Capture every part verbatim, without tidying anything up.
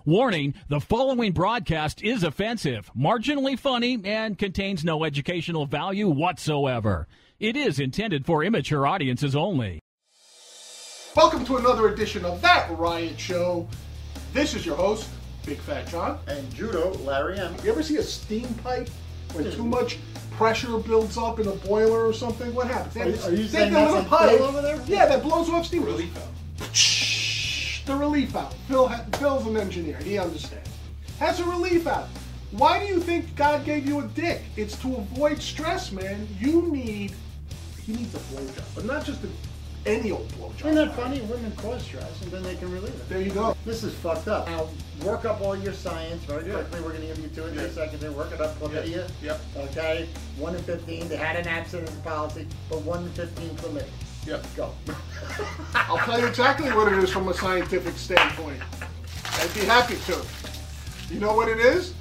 Warning, the following broadcast is offensive, marginally funny, and contains no educational value whatsoever. It is intended for immature audiences only. Welcome to another edition of That Riot Show. This is your host, Big Fat John. And Judo, Larry M. You ever see a steam pipe when too much pressure builds up in a boiler or something? What happens? Are, They, are you they saying have a that's little a pipe pill over there? Yeah, that blows off steam. Relief valve. The relief valve. Phil, Phil's an engineer. He understands. Has a relief valve. Why do you think God gave you a dick? It's to avoid stress, man. You need, he needs a blowjob, but not just a, any old blowjob. Isn't that funny? Women cause stress and then they can relieve it. There you go. This is fucked up. Now, work up all your science very Yeah. quickly. We're going to give you two and Yeah. three seconds here. Work it up. Chlamydia. Yep. Okay. one in fifteen. They had an abstinence policy, but one in fifteen chlamydia. Yep. Go. I'll tell you exactly what it is from a scientific standpoint. I'd be happy to. You know what it is?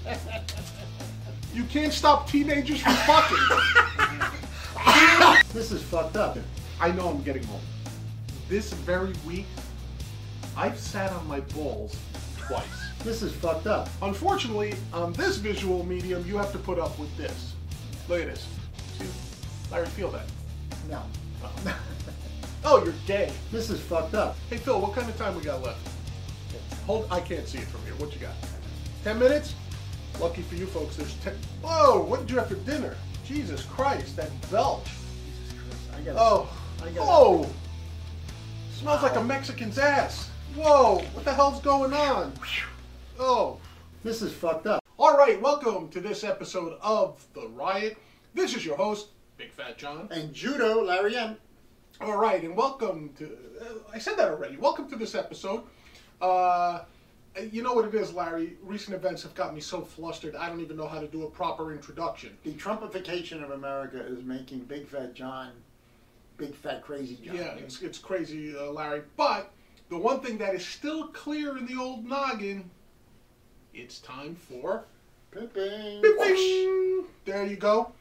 You can't stop teenagers from fucking. This is fucked up. I know I'm getting old. This very week, I've sat on my balls twice. This is fucked up. Unfortunately, on this visual medium, you have to put up with this. Look at this. See, Larry, feel that. No. Oh, you're gay. This is fucked up. Hey, Phil, what kind of time we got left? Hold, I can't see it from here. What you got? Ten minutes? Lucky for you folks, there's ten. Whoa, what did you have for dinner? Jesus Christ, that belch. I gotta, Oh, I gotta, oh. Smells like a Mexican's ass. Whoa, what the hell's going on? Oh. This is fucked up. All right, welcome to this episode of The Riot. This is your host, Big Fat John. And Judo, Larry M. All right, and welcome to, uh, I said that already, welcome to this episode. Uh, you know what it is, Larry, recent events have got me so flustered, I don't even know how to do a proper introduction. The Trumpification of America is making Big Fat John, Big Fat Crazy John. Yeah, it's, it's crazy, uh, Larry, but the one thing that is still clear in the old noggin, it's time for... Pipping. Bing! There you go.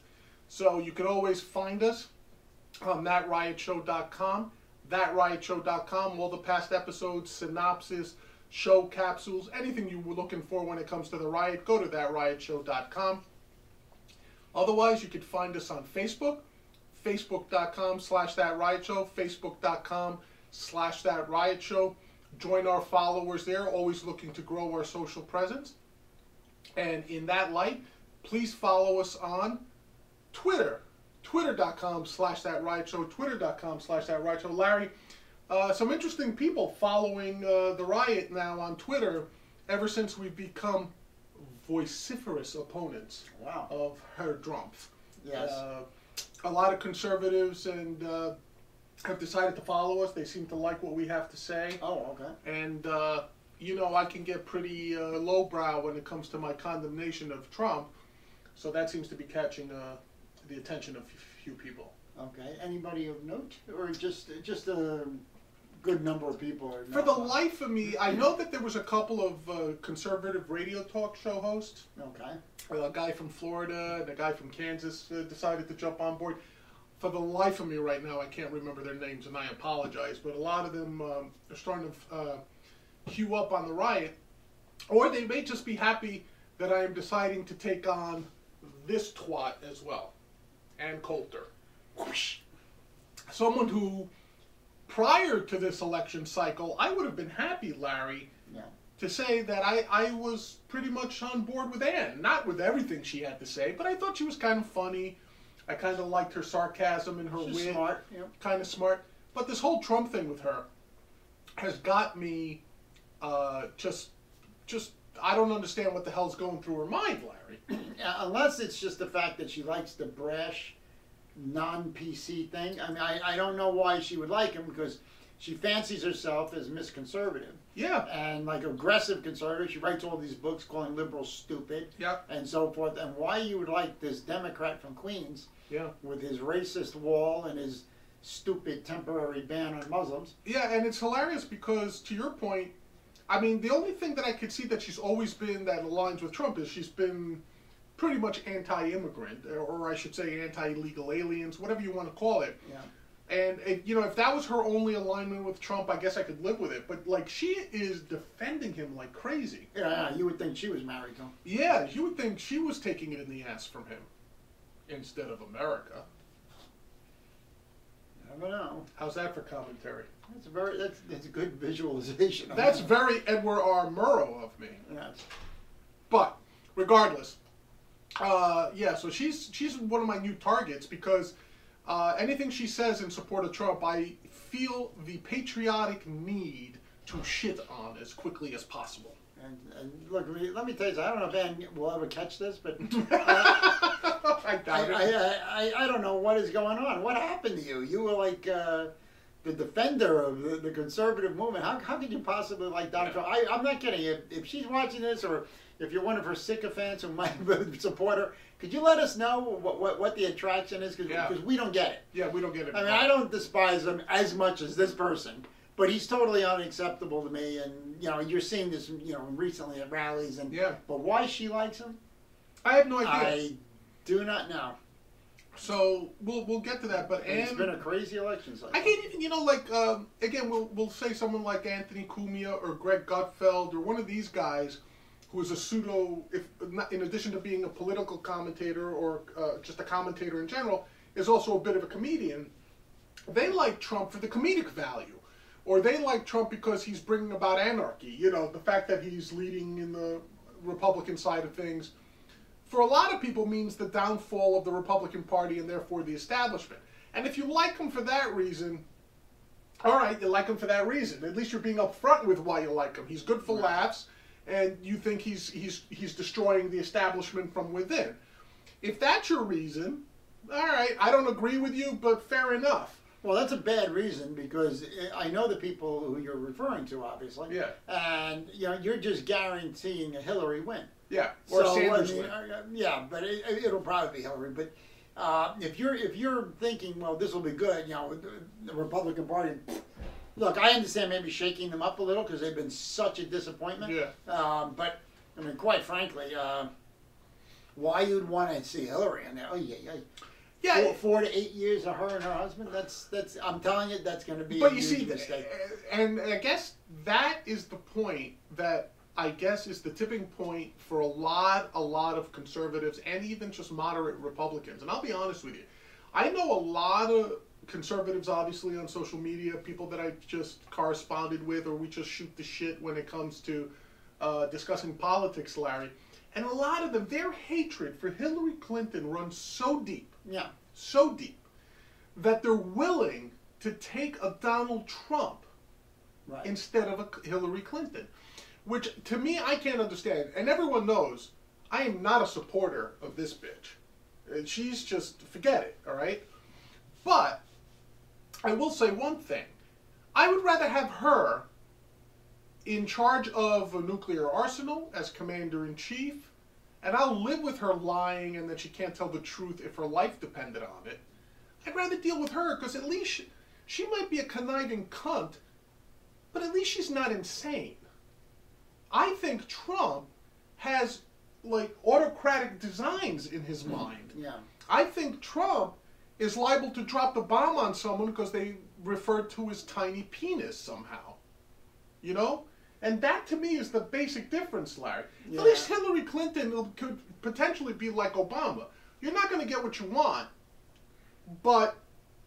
So you can always find us on that riot show dot com, that riot show dot com, all the past episodes, synopsis, show capsules, anything you were looking for when it comes to the riot, go to that riot show dot com. Otherwise, you could find us on Facebook, facebook dot com slash that riot show, facebook dot com slash that riot show. Join our followers there, always looking to grow our social presence. And in that light, please follow us on Twitter, twitter dot com slash that riot show, twitter dot com slash that riot show. Larry, uh, some interesting people following uh, the riot now on Twitter ever since we've become vociferous opponents Wow. of Herr Trump. Yes. Uh, a lot of conservatives and uh, have decided to follow us. They seem to like what we have to say. Oh, okay. And, uh, you know, I can get pretty uh, lowbrow when it comes to my condemnation of Trump. So that seems to be catching uh, the attention of a few people. Okay. Anybody of note, or just just a good number of people? Are For not the following? life of me, I know that there was a couple of uh, conservative radio talk show hosts. Okay. A guy from Florida and a guy from Kansas uh, decided to jump on board. For the life of me right now, I can't remember their names, and I apologize. But a lot of them um, are starting to uh, queue up on the riot. Or they may just be happy that I am deciding to take on this twat as well. And Coulter. Whoosh. Someone who, prior to this election cycle, I would have been happy, Larry, Yeah. to say that I, I was pretty much on board with Ann. Not with everything she had to say, but I thought she was kind of funny. I kind of liked her sarcasm and her She's wit. smart. Yep. Kind of smart. But this whole Trump thing with her has got me uh, just, just, I don't understand what the hell's going through her mind, Larry. Uh, unless it's just the fact that she likes the brash, non-P C thing. I mean, I, I don't know why she would like him, because she fancies herself as Miss Conservative. Yeah. And like aggressive conservative. She writes all these books calling liberals stupid. Yep. And so forth. And why you would like this Democrat from Queens Yeah. with his racist wall and his stupid temporary ban on Muslims. Yeah, and it's hilarious because, to your point, I mean, the only thing that I could see that she's always been that aligns with Trump is she's been pretty much anti-immigrant, or I should say anti-illegal aliens, whatever you want to call it. Yeah. And, if, you know, if that was her only alignment with Trump, I guess I could live with it. But, like, she is defending him like crazy. Yeah, yeah, you would think she was married to him. Yeah, you would think she was taking it in the ass from him instead of America. I don't know. How's that for commentary? That's a very that's that's a good visualization. That's very Edward R. Murrow of me. Yes. But regardless, uh, yeah. So she's she's one of my new targets because uh, anything she says in support of Trump, I feel the patriotic need to shit on as quickly as possible. And, and look, let me tell you, I don't know if Ann will ever catch this, but uh, I, I, I, I, I don't know what is going on. What happened to you? You were like uh, the defender of the, the conservative movement. How, how could you possibly like Donald Trump? I, I'm not kidding. If, if she's watching this, or if you're one of her sycophants who might support her, could you let us know what, what, what the attraction is? Because yeah. we don't get it. Yeah, we don't get it. I mean, I don't despise him as much as this person. But he's totally unacceptable to me, and you know you're seeing this, you know, recently at rallies, and yeah. But why she likes him, I have no idea. I do not know. So we'll we'll get to that. But It's Ann, been a crazy election cycle. I can't even, you know, like um, again, we'll we'll say someone like Anthony Cumia or Greg Gutfeld or one of these guys who is a pseudo, if not, in addition to being a political commentator or uh, just a commentator in general, is also a bit of a comedian. They like Trump for the comedic value. Or they like Trump because he's bringing about anarchy. You know, the fact that he's leading in the Republican side of things, for a lot of people, means the downfall of the Republican Party and therefore the establishment. And if you like him for that reason, all right, you like him for that reason. At least you're being upfront with why you like him. He's good for laughs, and you think he's he's he's destroying the establishment from within. If that's your reason, all right, I don't agree with you, but fair enough. Well, that's a bad reason because I know the people who you're referring to, obviously. Yeah. And you know, you're just guaranteeing a Hillary win. Yeah. Or so, Sanders I mean, win. uh, yeah, but it, it'll probably be Hillary. But uh, if you're if you're thinking, well, this will be good, you know, the, the Republican Party. Look, I understand maybe shaking them up a little because they've been such a disappointment. Yeah. Um, but I mean, quite frankly, uh, why you'd want to see Hillary in there? Oh yeah, yeah. Yeah, four, four to eight years of her and her husband. That's that's. I'm telling you, that's going to be but a you huge see, mistake. and I guess that is the point that I guess is the tipping point for a lot, a lot of conservatives and even just moderate Republicans. And I'll be honest with you, I know a lot of conservatives, obviously on social media, people that I've just corresponded with, or we just shoot the shit when it comes to uh, discussing politics, Larry. And a lot of them, their hatred for Hillary Clinton runs so deep. Yeah. So deep that they're willing to take a Donald Trump Right. instead of a Hillary Clinton, which to me I can't understand. And everyone knows I am not a supporter of this bitch. And she's just, forget it, all right? But I will say one thing. I would rather have her in charge of a nuclear arsenal as commander-in-chief, and I'll live with her lying and that she can't tell the truth if her life depended on it. I'd rather deal with her because at least she, she might be a conniving cunt, but at least she's not insane. I think Trump has, like, autocratic designs in his mind. Yeah. I think Trump is liable to drop the bomb on someone because they referred to his tiny penis somehow. You know? And that, to me, is the basic difference, Larry. Yeah. At least Hillary Clinton could potentially be like Obama. You're not going to get what you want, but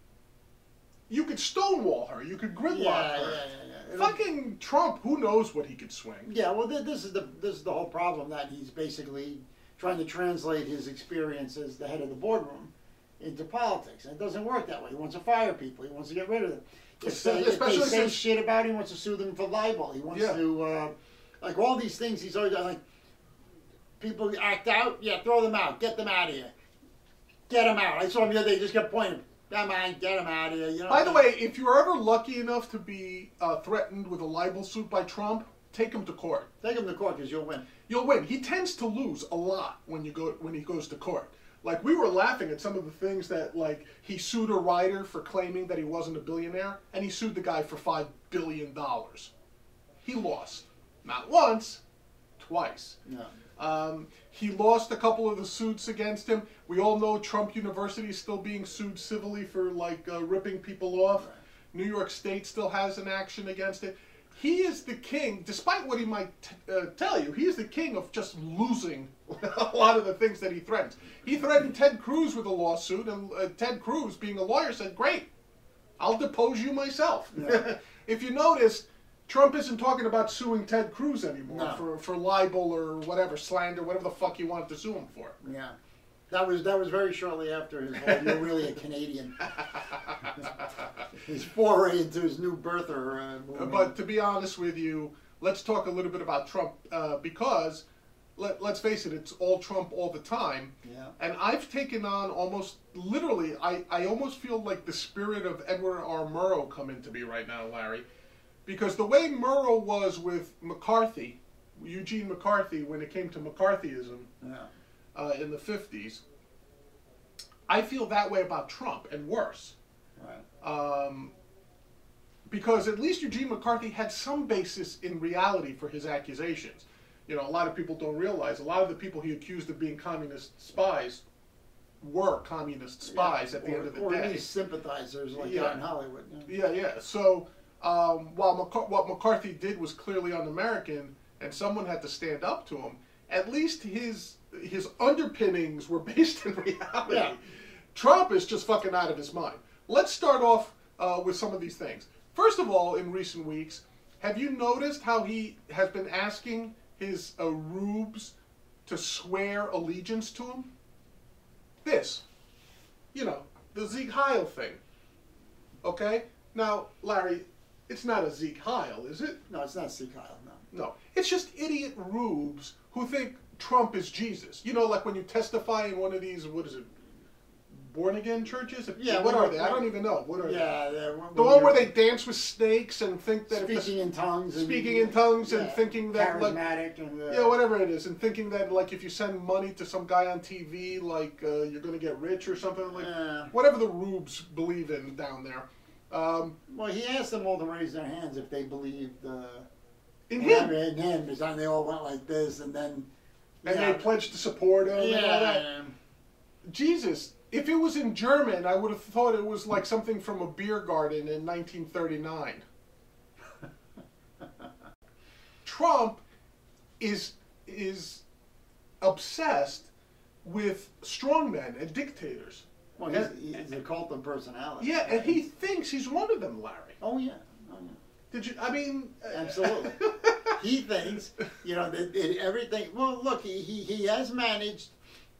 you could stonewall her. You could gridlock Yeah, her. yeah, yeah, yeah. It'll- Fucking Trump, who knows what he could swing. Yeah, well, th- this is the this is the whole problem, that he's basically trying to translate his experience as the head of the boardroom into politics, and it doesn't work that way. He wants to fire people. He wants to get rid of them. If they, if they Especially say since- shit about him, he wants to sue them for libel. He wants Yeah. to, uh, like, all these things. He's always like, people act out, yeah, throw them out, get them out of here, get them out. I saw him the other day, just kept pointing. Come on, get them out of here. You know. By the way, if you're ever lucky enough to be uh, threatened with a libel suit by Trump, take him to court. take him to court because you'll win. You'll win. He tends to lose a lot when you go when he goes to court. Like, we were laughing at some of the things that, like, he sued a writer for claiming that he wasn't a billionaire, and he sued the guy for five billion dollars. He lost. Not once, twice. No. Um, he lost a couple of the suits against him. We all know Trump University is still being sued civilly for like uh, ripping people off. Right. New York State still has an action against it. He is the king, despite what he might t- uh, tell you, he is the king of just losing a lot of the things that he threatens. He threatened Ted Cruz with a lawsuit, and uh, Ted Cruz, being a lawyer, said, great, I'll depose you myself. Yeah. If you notice, Trump isn't talking about suing Ted Cruz anymore No. for, for libel or whatever, slander, whatever the fuck he wanted to sue him for. Yeah. That was that was very shortly after his whole "You're really a Canadian," his foray into his new birther uh, movement. But to be honest with you, let's talk a little bit about Trump uh, because, let, let's face it, it's all Trump all the time. Yeah. And I've taken on almost, literally, I, I almost feel like the spirit of Edward R. Murrow come into me right now, Larry. Because the way Murrow was with McCarthy, Eugene McCarthy, when it came to McCarthyism, Yeah. Uh, in the fifties, I feel that way about Trump, and worse. Right. Um, because at least Eugene McCarthy had some basis in reality for his accusations. You know, a lot of people don't realize, a lot of the people he accused of being communist spies were communist spies Yeah. at the or, end of the or day. at least sympathizers like Yeah. out in Hollywood. Yeah. Yeah, yeah. So um, while McC- what McCarthy did was clearly un-American, and someone had to stand up to him, at least his his underpinnings were based in reality. Yeah. Trump is just fucking out of his mind. Let's start off uh, with some of these things. First of all, in recent weeks, have you noticed how he has been asking his uh, rubes to swear allegiance to him? This. You know, the Sieg Heil thing. Okay? Now, Larry, it's not a Sieg Heil, is it? No, it's not Sieg Heil, no. No. It's just idiot rubes who think Trump is Jesus. You know, like when you testify in one of these, what is it, born-again churches? Yeah, What when are you- they? I don't even know. What are Yeah. they? The, The one where they dance with snakes and think that if the, speaking in tongues. And, speaking in tongues and yeah, thinking that, like, charismatic and uh, yeah, whatever it is, and thinking that, like, if you send money to some guy on T V, like, uh, you're going to get rich or something, like, Yeah. whatever the rubes believe in down there. Um, Well, he asked them all to raise their hands if they believed uh, in him. In him, because then they all went like this, and then And yeah. they pledged to support him and all that. Yeah. Jesus, if it was in German, I would have thought it was like something from a beer garden in nineteen thirty-nine. Trump is is obsessed with strongmen and dictators. Well, he's, he's a cult of personality. Yeah, and he thinks he's one of them, Larry. Oh yeah. Oh yeah. Did you? I mean, Absolutely. He thinks, you know, that, that everything. Well, look, he, he he has managed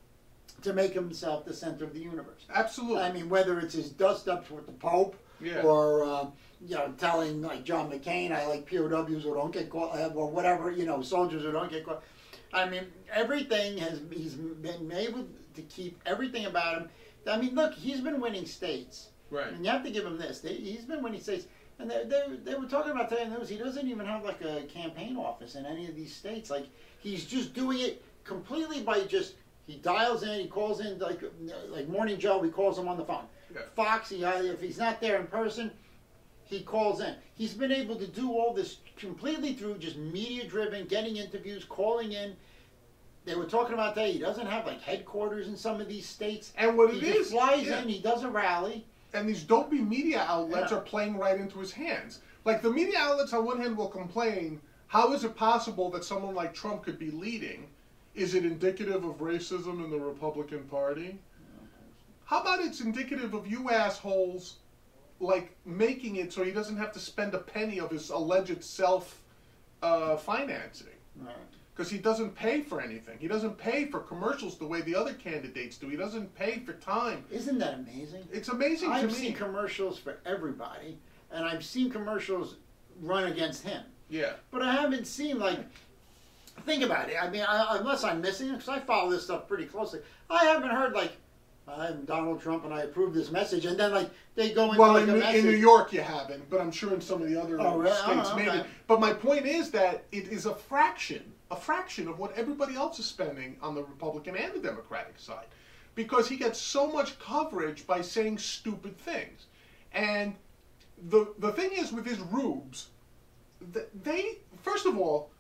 to make himself the center of the universe. Absolutely. I mean, whether it's his dust-ups with the Pope, Yeah. or uh, you know, telling like John McCain, I like P O Ws who don't get caught, uh, or whatever, you know, soldiers who don't get caught. I mean, everything has he's been able to keep everything about him. I mean, look, he's been winning states, Right. and you have to give him this. They, he's been winning states. And they, they, they were talking about today in the news, he doesn't even have like a campaign office in any of these states. Like, he's just doing it completely by just, he dials in, he calls in, like like Morning Joe, he calls him on the phone. Yeah. Fox, he, if he's not there in person, he calls in. He's been able to do all this completely through just media-driven, getting interviews, calling in. They were talking about that. He doesn't have like headquarters in some of these states. And what he it just is, flies yeah. in, he does a rally. And these dopey media outlets Yeah. are playing right into his hands. Like, the media outlets on one hand will complain, how is it possible that someone like Trump could be leading? Is it indicative of racism in the Republican Party? How about it's indicative of you assholes, like, making it so he doesn't have to spend a penny of his alleged self uh, financing? Right. Because he doesn't pay for anything. He doesn't pay for commercials the way the other candidates do. He doesn't pay for time. Isn't that amazing? It's amazing I've to seen me. commercials for everybody, and I've seen commercials run against him. Yeah. But I haven't seen, like, think about it. I mean, I, unless I'm missing it, because I follow this stuff pretty closely, I haven't heard, like, I'm Donald Trump and I approve this message, and then, like, they go into, Well, like, in, a New- message. in New York you haven't, but I'm sure in some of the other Oh, really? states Oh, okay. maybe. But my point is that it is a fraction, a fraction of what everybody else is spending on the Republican and the Democratic side. Because he gets so much coverage by saying stupid things. And the the thing is with his rubes, th- they, first of all,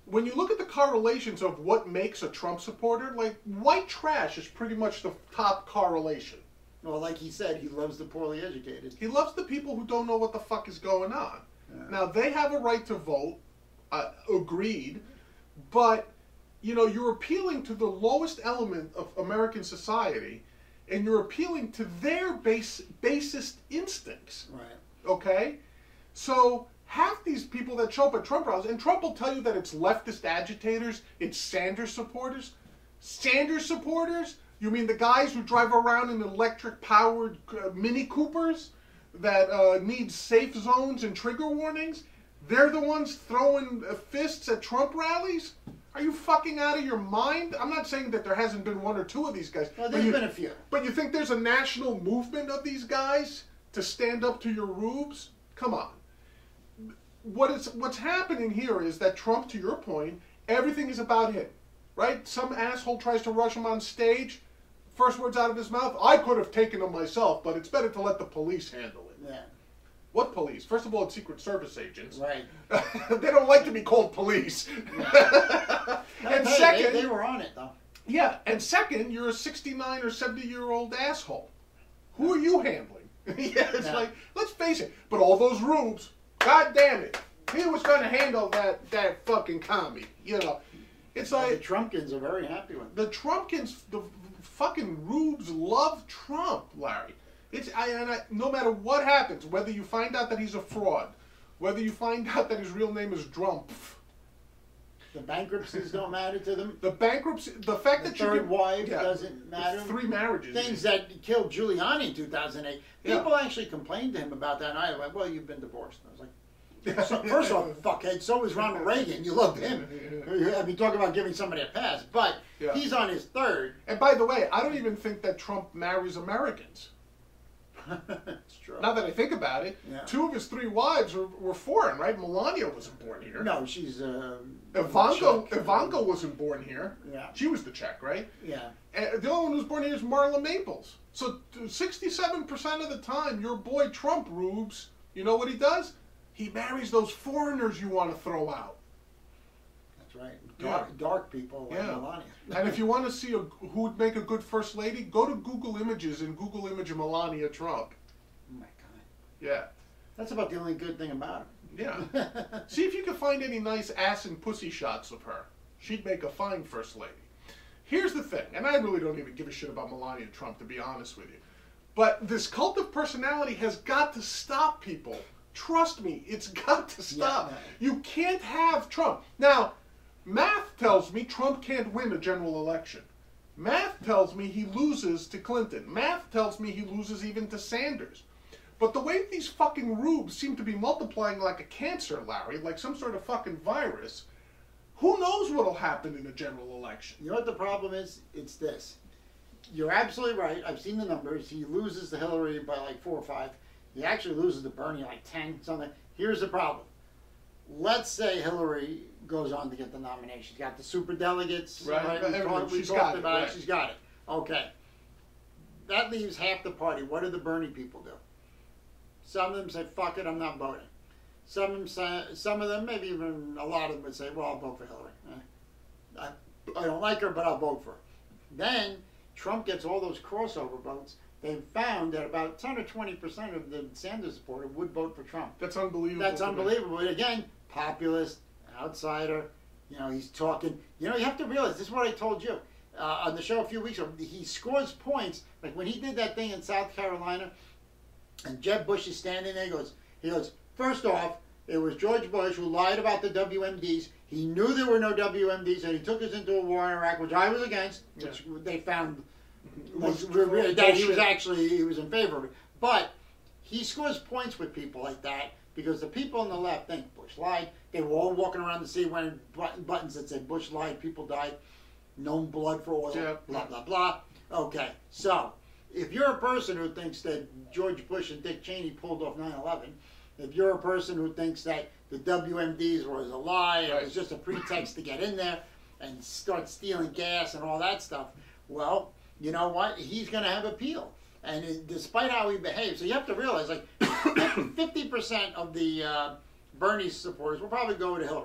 when you look at the correlations of what makes a Trump supporter, like white trash is pretty much the top correlation. Well, like he said, he loves the poorly educated. He loves the people who don't know what the fuck is going on. Yeah. Now, they have a right to vote, uh, agreed, but, you know, you're appealing to the lowest element of American society, and you're appealing to their base, basest instincts. Right. Okay? So, half these people that show up at Trump rallies, and Trump will tell you that it's leftist agitators, it's Sanders supporters. Sanders supporters? You mean the guys who drive around in electric-powered uh, Mini Coopers that uh, need safe zones and trigger warnings? They're the ones throwing uh, fists at Trump rallies? Are you fucking out of your mind? I'm not saying that there hasn't been one or two of these guys. Well, but there's you, been a few. But you think there's a national movement of these guys to stand up to your rubes? Come on. What is, what's happening here is that Trump, to your point, everything is about him. Right? Some asshole tries to rush him on stage. First words out of his mouth, I could have taken him myself, but it's better to let the police handle it. Yeah. What police? First of all, it's Secret Service agents. Right. They don't like to be called police. Yeah. And Hey, second, they, they were on it though. yeah, and second, you're a sixty-nine or seventy year old asshole. Who are you handling? Yeah, it's Yeah. like, let's face it. But all those rubes, god damn it, he was going to handle that that fucking commie. You know, it's The like Trumpkins are very happy with it. the Trumpkins, the fucking rubes love Trump, Larry. It's I, and I, no matter what happens, whether you find out that he's a fraud, whether you find out that his real name is Drumpf, The bankruptcies don't matter to them. the bankruptcy, the fact The that you third can, wife yeah, doesn't matter. three marriages, Things that killed Giuliani in two thousand eight. Yeah. People actually complained to him about that. And I went, well, you've been divorced. And I was like, so, first off, fuckhead, so was Ronald Reagan. You loved him. I mean, talk about giving somebody a pass. But Yeah. he's on his third. And by the way, I don't even think that Trump marries Americans. It's true. Now that I think about it, Yeah. two of his three wives were, were foreign, right? Melania wasn't born here. No, she's uh, Ivanka, Czech. Ivanka wasn't born here. Yeah. She was the Czech, right? Yeah. And the only one who was born here is Marla Maples. So sixty-seven percent of the time, your boy Trump, Rubes, you know what he does? He marries those foreigners you want to throw out. That's right. Dark, Yeah. dark people like Yeah. Melania. And if you want to see a, who would make a good first lady, go to Google Images and Google image Melania Trump. Oh my God. Yeah. That's about the only good thing about Yeah. him. See if you can find any nice ass and pussy shots of her. She'd make a fine first lady. Here's the thing, and I really don't even give a shit about Melania Trump, to be honest with you. But this cult of personality has got to stop, people. Trust me, it's got to stop. Yeah. You can't have Trump. Now, math tells me Trump can't win a general election. Math tells me he loses to Clinton. Math tells me he loses even to Sanders. But the way these fucking rubes seem to be multiplying like a cancer, Larry, like some sort of fucking virus, who knows what'll happen in a general election? You know what the problem is? It's this. You're absolutely right. I've seen the numbers. He loses to Hillary by like four or five. He actually loses to Bernie like ten, something. Here's the problem. Let's say Hillary goes on to get the nomination. She's got the super delegates. Right. We Everything. talked, we She's talked got it, about right. it. She's got it. Okay. That leaves half the party. What do the Bernie people do? Some of them say, fuck it, I'm not voting. Some of them say, some of them, maybe even a lot of them would say, well, I'll vote for Hillary. Eh, I, I don't like her, but I'll vote for her. Then Trump gets all those crossover votes. They've found that about ten or twenty percent of the Sanders supporter would vote for Trump. That's unbelievable. That's to me. unbelievable. But again, populist, outsider, you know, he's talking. You know, you have to realize, this is what I told you uh, on the show a few weeks ago. He scores points. Like when he did that thing in South Carolina, and Jeb Bush is standing there, he goes, he goes, first off, it was George Bush who lied about the W M Ds. He knew there were no W M Ds, and he took us into a war in Iraq, which I was against, which Yeah. they found Was like, re- that he was bullshit. actually he was in favor of it. But he scores points with people like that because the people on the left think Bush lied. They were all walking around the sea wearing button- buttons that said Bush lied, people died, no blood for oil, Yeah. blah, blah, blah. Okay, so if you're a person who thinks that George Bush and Dick Cheney pulled off nine eleven, if you're a person who thinks that the W M Ds was a lie, it was just a pretext to get in there and start stealing gas and all that stuff, well, you know what? He's going to have appeal. And it, despite how he behaves, so you have to realize, like, fifty percent of the uh, Bernie supporters will probably go to Hillary.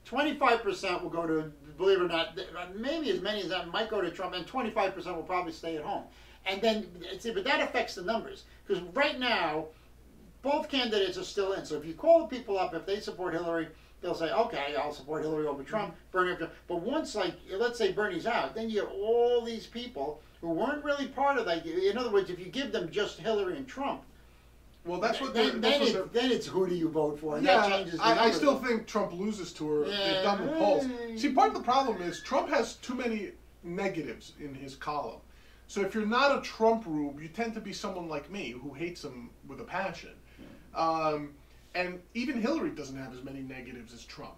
twenty-five percent will go to, believe it or not, maybe as many as that might go to Trump, and twenty-five percent will probably stay at home. And then, see, but that affects the numbers. Because right now, both candidates are still in. So if you call the people up, if they support Hillary, they'll say, okay, I'll support Hillary over Trump, Bernie over Trump. But once, like, let's say Bernie's out, then you have all these people who weren't really part of that. In other words, if you give them just Hillary and Trump, well, that's what then, that's then, what it, then it's who do you vote for, and yeah, that changes the I, I still numbers. think Trump loses to her. Yeah. They've done the polls. See, part of the problem is Trump has too many negatives in his column. So if you're not a Trump rube, you tend to be someone like me who hates him with a passion. Um, and even Hillary doesn't have as many negatives as Trump.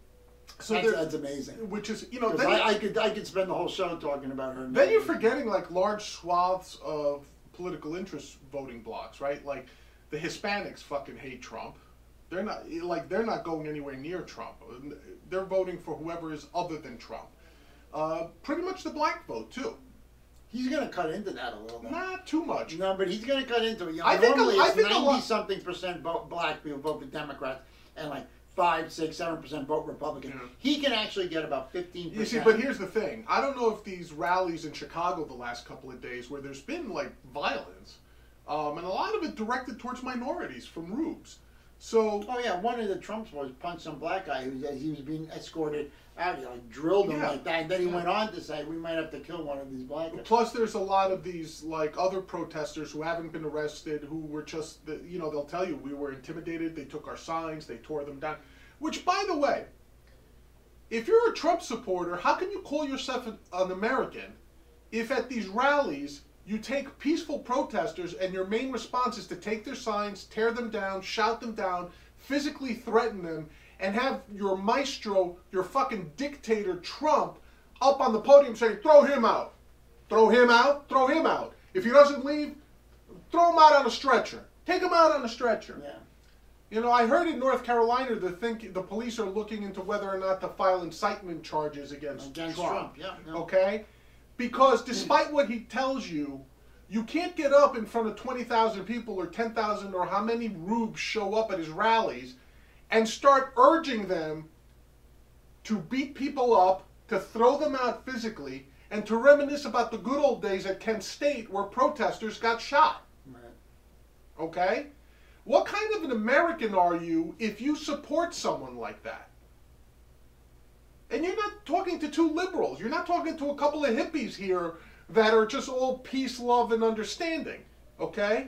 So that's, that's amazing. Which is, you know, then I, I could I could spend the whole show talking about her. Then you're forgetting like large swaths of political interest voting blocks, right? Like the Hispanics fucking hate Trump. They're not like they're not going anywhere near Trump. They're voting for whoever is other than Trump. Uh, pretty much the black vote too. He's going to cut into that a little bit. Not too much. No, but he's going to cut into it. You know, I think normally a, I it's think ninety a lot, something percent vote black people vote for Democrats, and like five, six, seven percent vote Republican. Yeah. He can actually get about fifteen percent. You see, but here's the thing. I don't know if these rallies in Chicago the last couple of days where there's been like violence, um, and a lot of it directed towards minorities from rubes. So, oh yeah, one of the Trump supporters punched some black guy who was, he was being escorted out. He like drilled him yeah. like that, and then he yeah. went on to say we might have to kill one of these black guys. Plus, there's a lot of these like other protesters who haven't been arrested, who were just, you know, they'll tell you we were intimidated. They took our signs, they tore them down. Which, by the way, if you're a Trump supporter, how can you call yourself an American if at these rallies you take peaceful protesters and your main response is to take their signs, tear them down, shout them down, physically threaten them, and have your maestro, your fucking dictator Trump, up on the podium saying, throw him out. Throw him out, throw him out. If he doesn't leave, throw him out on a stretcher. Take him out on a stretcher. Yeah. You know, I heard in North Carolina the think the police are looking into whether or not to file incitement charges against, Against Trump. Trump, yeah. No. Okay? Because despite what he tells you, you can't get up in front of twenty thousand people or ten thousand or how many rubes show up at his rallies and start urging them to beat people up, to throw them out physically, and to reminisce about the good old days at Kent State where protesters got shot. Right. Okay? What kind of an American are you if you support someone like that? And you're not talking to two liberals. You're not talking to a couple of hippies here that are just all peace, love, and understanding. Okay?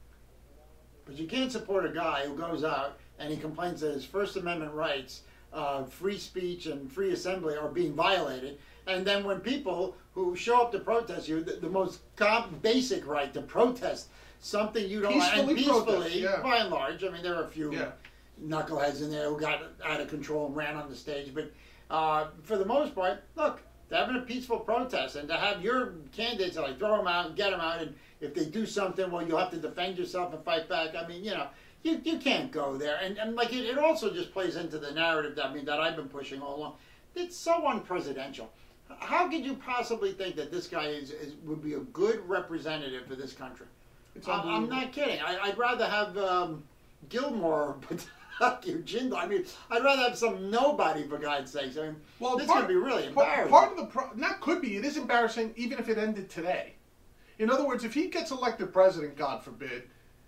But you can't support a guy who goes out and he complains that his First Amendment rights, uh, free speech and free assembly are being violated. And then when people who show up to protest you, the, the most com- basic right to protest something you don't like, and Peacefully peacefully, protest, yeah. by and large, I mean, there are a few Yeah. knuckleheads in there who got out of control and ran on the stage. But uh, for the most part, look, they're having a peaceful protest, and to have your candidates like throw them out and get them out, and if they do something, well, you'll have to defend yourself and fight back. I mean, you know, you you can't go there, and and like it, it also just plays into the narrative that I mean that I've been pushing all along. It's so unpresidential. How could you possibly think that this guy is, is would be a good representative for this country? It's I'm, I'm not kidding. I, I'd rather have um, Gilmore, but Jindal. I mean, I'd rather have some nobody, for God's sakes. I mean, Well, this part, could be really part- embarrassing. Part of the pro- not could be. It is embarrassing, even if it ended today. In other words, if he gets elected president, God forbid,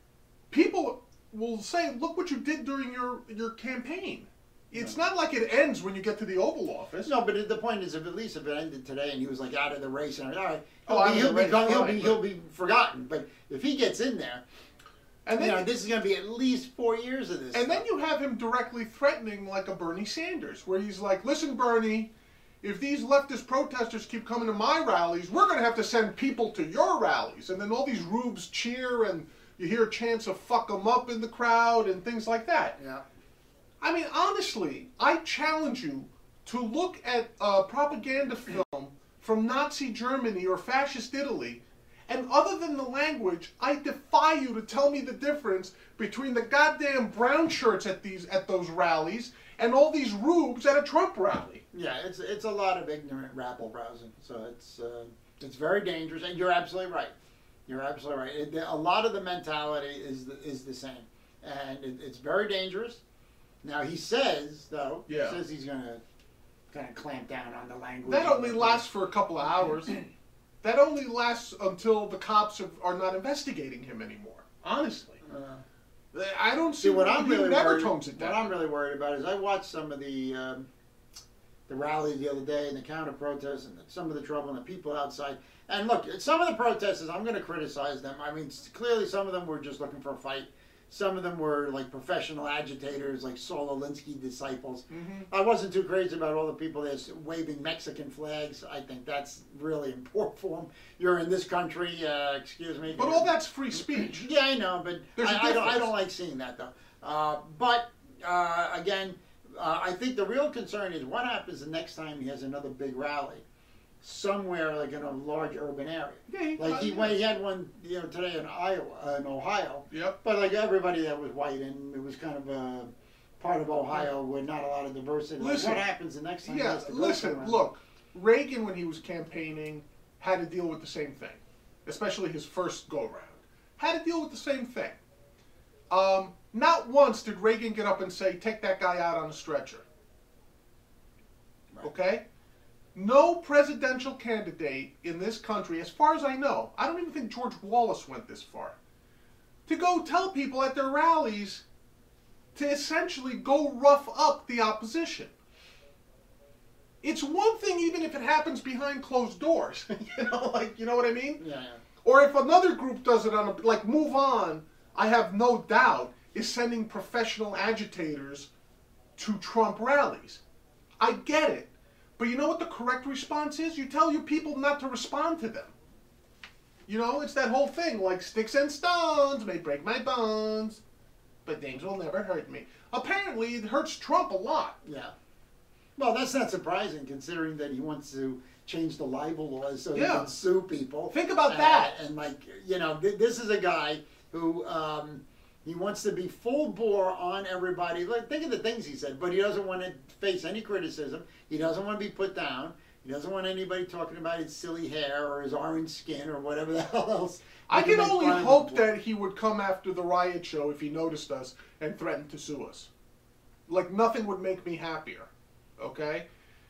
people will say, "Look what you did during your your campaign." It's not like it ends when you get to the Oval Office. No, but the point is, if at least if it ended today and he was like out of the race, and all right, he'll, Oh, out be, of he'll, the be, race, gone- he'll, fine, be, but- he'll be forgotten. But if he gets in there, And you then know, this is going to be at least four years of this. And stuff. then you have him directly threatening like a Bernie Sanders, where he's like, listen, Bernie, if these leftist protesters keep coming to my rallies, we're going to have to send people to your rallies. And then all these rubes cheer, and you hear chants of fuck 'em up in the crowd and things like that. Yeah. I mean, honestly, I challenge you to look at a propaganda film from Nazi Germany or fascist Italy, and other than the language, I defy you to tell me the difference between the goddamn brown shirts at these at those rallies and all these rubes at a Trump rally. Yeah, it's it's a lot of ignorant rabble rousing. So it's uh, it's very dangerous, and you're absolutely right. You're absolutely right. It, a lot of the mentality is the, is the same, and it, it's very dangerous. Now he says, though, Yeah. he says he's going to kind of clamp down on the language. That only lasts for a couple of hours. That only lasts until the cops are, are not investigating him anymore. Honestly, Uh, I don't see, see what he I'm really never worried, tones it what down. I'm really worried about is I watched some of the um, the rallies the other day and the counter protests and some of the trouble and the people outside. And look, some of the protesters, I'm going to criticize them. I mean, clearly some of them were just looking for a fight. Some of them were like professional agitators, like Saul Alinsky disciples. Mm-hmm. I wasn't too crazy about all the people that's waving Mexican flags. I think that's really in poor form. You're in this country, uh, excuse me. But all that's free speech. Yeah, I know, but There's a I, I, don't, I difference. don't like seeing that, though. Uh, but, uh, again, uh, I think the real concern is what happens the next time he has another big rally somewhere, like in a large urban area. Yeah, he, Like he, uh, went, he had one, you know, today in Iowa, uh, in Ohio. Yep. But like everybody that was white, and it was kind of a part of Ohio with not a lot of diversity. Like, Listen, what happens the next time? he Yeah, has to go listen, somewhere? look, Reagan, when he was campaigning, had to deal with the same thing, especially his first go-round. Had to deal with the same thing. Um, not once did Reagan get up and say, take that guy out on a stretcher. Right. Okay? No presidential candidate in this country, as far as I know, I don't even think George Wallace went this far, to go tell people at their rallies to essentially go rough up the opposition. It's one thing even if it happens behind closed doors, you know, like, you know what I mean? Yeah, yeah. Or if another group does it on a, like Move On, I have no doubt, is sending professional agitators to Trump rallies. I get it. But you know what the correct response is? You tell your people not to respond to them. You know, it's that whole thing, like sticks and stones may break my bones, but things will never hurt me. Apparently, it hurts Trump a lot. Yeah. Well, that's not surprising considering that he wants to change the libel laws so Yeah. he can sue people. Think about Uh, that. And like, you know, th- this is a guy who um, he wants to be full bore on everybody. Like, think of the things he said, but he doesn't want to face any criticism. He doesn't want to be put down. He doesn't want anybody talking about his silly hair or his orange skin or whatever the hell else. I they can make only fun of him hope for. that he would come after the riot show if he noticed us and threatened to sue us. Like, nothing would make me happier. Okay?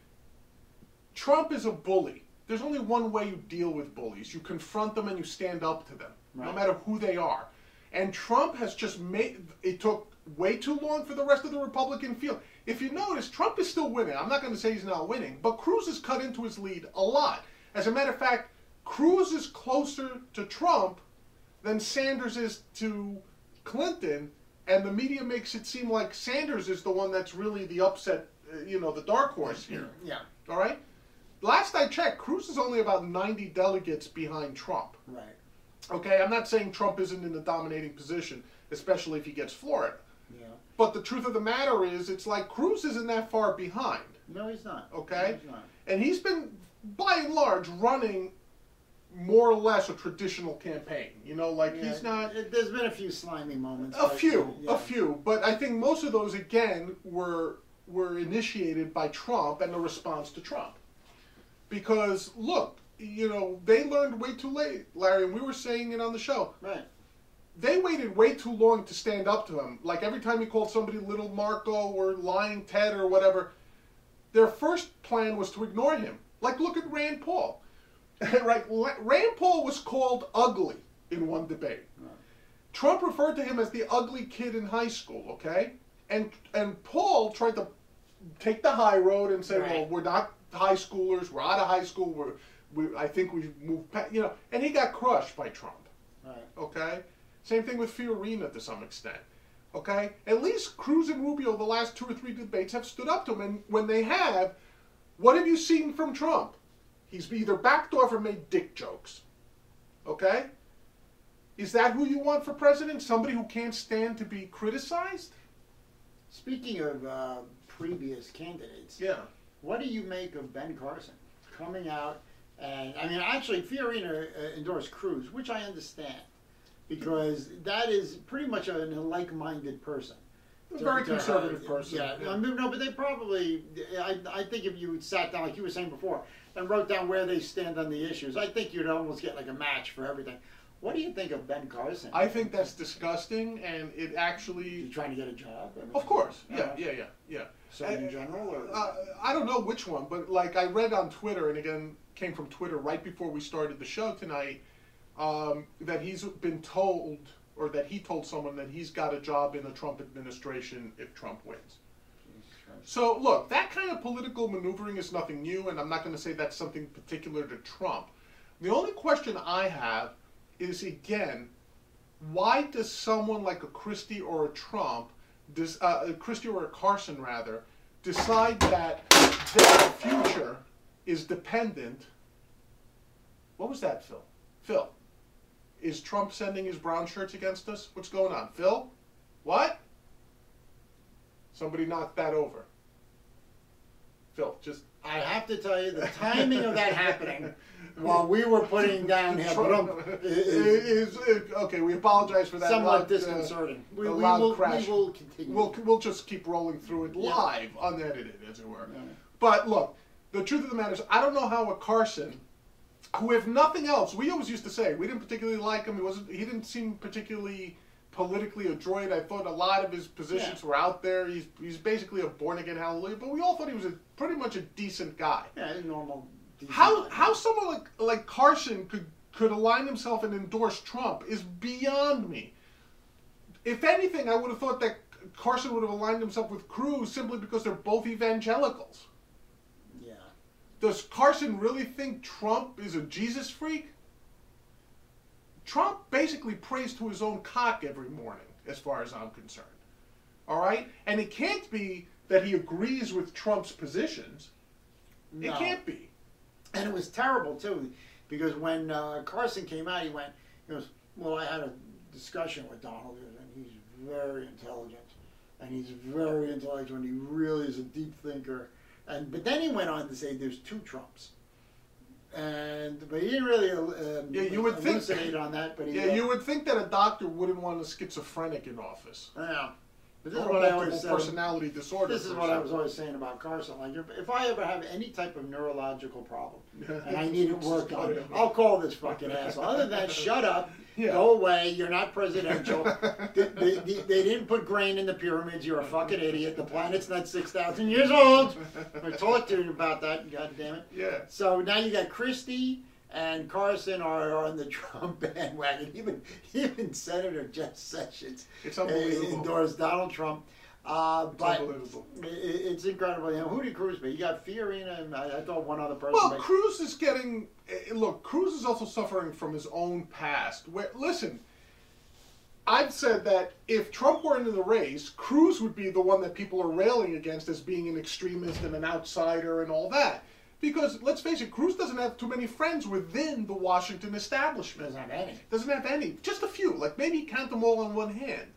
Trump is a bully. There's only one way you deal with bullies. You confront them and you stand up to them, no Right. matter who they are. And Trump has just made, it took way too long for the rest of the Republican field. If you notice, Trump is still winning. I'm not going to say he's not winning, but Cruz has cut into his lead a lot. As a matter of fact, Cruz is closer to Trump than Sanders is to Clinton, and the media makes it seem like Sanders is the one that's really the upset, uh, you know, the dark horse here. Yeah, All right? Last I checked, Cruz is only about ninety delegates behind Trump. right. Okay, I'm not saying Trump isn't in a dominating position, especially if he gets Florida. Yeah. But the truth of the matter is, it's like Cruz isn't that far behind. No, he's not. Okay? No, he's not. And he's been, by and large, running more or less a traditional campaign. You know, like Yeah, he's not... it- There's been a few slimy moments. A but, few, yeah. a few. But I think most of those, again, were were initiated by Trump and the response to Trump. Because, look, you know, they learned way too late, Larry, and we were saying it on the show. Right. They waited way too long to stand up to him. Like every time he called somebody Little Marco or Lying Ted or whatever, their first plan was to ignore him. Like, look at Rand Paul. Right? Rand Paul was called ugly in one debate. Right. Trump referred to him as the ugly kid in high school, okay? And and Paul tried to take the high road and say, Right. well, we're not high schoolers, we're out of high school, we're, we, I think we've moved past, you know, and he got crushed by Trump, Right. okay? Same thing with Fiorina to some extent, okay? At least Cruz and Rubio, the last two or three debates, have stood up to him, and when they have, what have you seen from Trump? He's either backed off or made dick jokes, okay? Is that who you want for president? Somebody who can't stand to be criticized? Speaking of uh, previous candidates, Yeah. what do you make of Ben Carson coming out? And I mean, actually, Fiorina uh, endorsed Cruz, which I understand, because that is pretty much a, a like-minded person. A very To- to- conservative person. Yeah, Yeah. I mean, no, but they probably. I, I think if you sat down, like you were saying before, and wrote down where they stand on the issues, I think you'd almost get like a match for everything. What do you think of Ben Carson? I think that's disgusting, and it actually. You trying to get a job? I mean, of course, yeah, uh, yeah, yeah, yeah. Surgeon Uh, General, or Uh, I don't know which one, but like I read on Twitter, and again came from Twitter right before we started the show tonight, um, that he's been told, or that he told someone that he's got a job in the Trump administration if Trump wins. So look, that kind of political maneuvering is nothing new, and I'm not going to say that's something particular to Trump. The only question I have is, again, why does someone like a Christie or a Trump, dis, uh, a Christie or a Carson rather, decide that their future is dependent? What was that, Phil? Phil, is Trump sending his brown shirts against us? What's going on, Phil? What? Somebody knocked that over. Phil, just... I have to tell you, the timing of that happening while we were putting down Trump is, is, okay, we apologize for that. Somewhat loud, disconcerting. Uh, we, we, loud will, crash. we will continue. We'll, we'll just keep rolling through it Yeah. live, unedited, as it were. Yeah. But look, the truth of the matter is, I don't know how a Carson, who if nothing else, we always used to say, we didn't particularly like him, he, wasn't, he didn't seem particularly politically adroit. I thought a lot of his positions Yeah. were out there. He's he's basically a born-again hallelujah, but we all thought he was a, pretty much a decent guy. Yeah, he's normal. decent How guy. how someone like like Carson could could align himself and endorse Trump is beyond me. If anything, I would have thought that Carson would have aligned himself with Cruz simply because they're both evangelicals. Yeah. Does Carson really think Trump is a Jesus freak? Trump basically prays to his own cock every morning, as far as I'm concerned. All right? And it can't be that he agrees with Trump's positions. No. It can't be. And it was terrible, too, because when uh, Carson came out, he went, he goes, well, I had a discussion with Donald, and he's very intelligent. And he's very intellectual, and he really is a deep thinker. And But then he went on to say there's two Trumps. And But he didn't really um, Yeah, you would think- elucidate on that. But he, Yeah, you would think that a doctor wouldn't want a schizophrenic in office. Yeah. But this is Or what I multiple always said. personality disorder. This is per what se. I was always saying about Carson. Like, if, if I ever have any type of neurological problem Yeah. and I need it worked on, Whatever. I'll call this fucking asshole. Other than that, shut up, Yeah. go away. You're not presidential. they, they, they, they didn't put grain in the pyramids. You're a fucking idiot. The planet's not six thousand years old. I talked to you about that. God damn it. Yeah. So now you got Christie and Carson are, are on the Trump bandwagon. Even even Senator Jeff Sessions It's uh, unbelievable. endorsed Donald Trump. Uh, It's but unbelievable. it, it's incredible. You know, who did Cruz beat? You got Fiorina, and I, I thought one other person. Well, but- Cruz is getting. eh, Look, Cruz is also suffering from his own past. Where, listen, I've said that if Trump were in the race, Cruz would be the one that people are railing against as being an extremist and an outsider and all that. Because, let's face it, Cruz doesn't have too many friends within the Washington establishment. Doesn't have any. Doesn't have any. Just a few. Like, maybe count them all on one hand.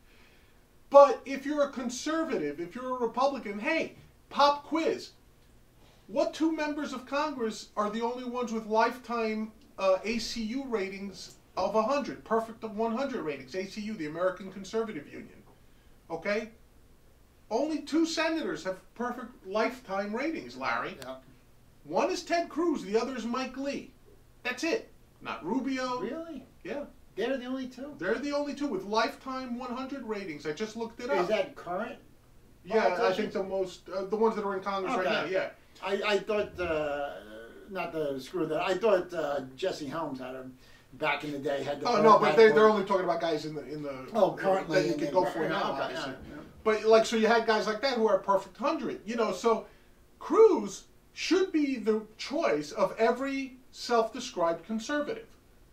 But if you're a conservative, if you're a Republican, hey, pop quiz. What two members of Congress are the only ones with lifetime uh, A C U ratings of one hundred? Perfect of one hundred ratings. A C U, the American Conservative Union. Okay? Only two senators have perfect lifetime ratings, Larry. Yeah. One is Ted Cruz, the other is Mike Lee. That's it. Not Rubio. Really? Yeah. They're the only two. They're the only two with lifetime one hundred ratings. I just looked it up. Is that current? yeah, I politicians? think the most, uh, the ones that are in Congress right now, Okay. yeah. I, I thought, uh, not the screw that. I thought uh, Jesse Helms had him back in the day. Had the Oh, no, but they, had- they're only talking about guys in the, in the, Oh, currently that you in could the- go for yeah, now, okay, obviously. yeah, yeah. But, like, so you had guys like that who are a perfect hundred, you know, so Cruz should be the choice of every self-described conservative.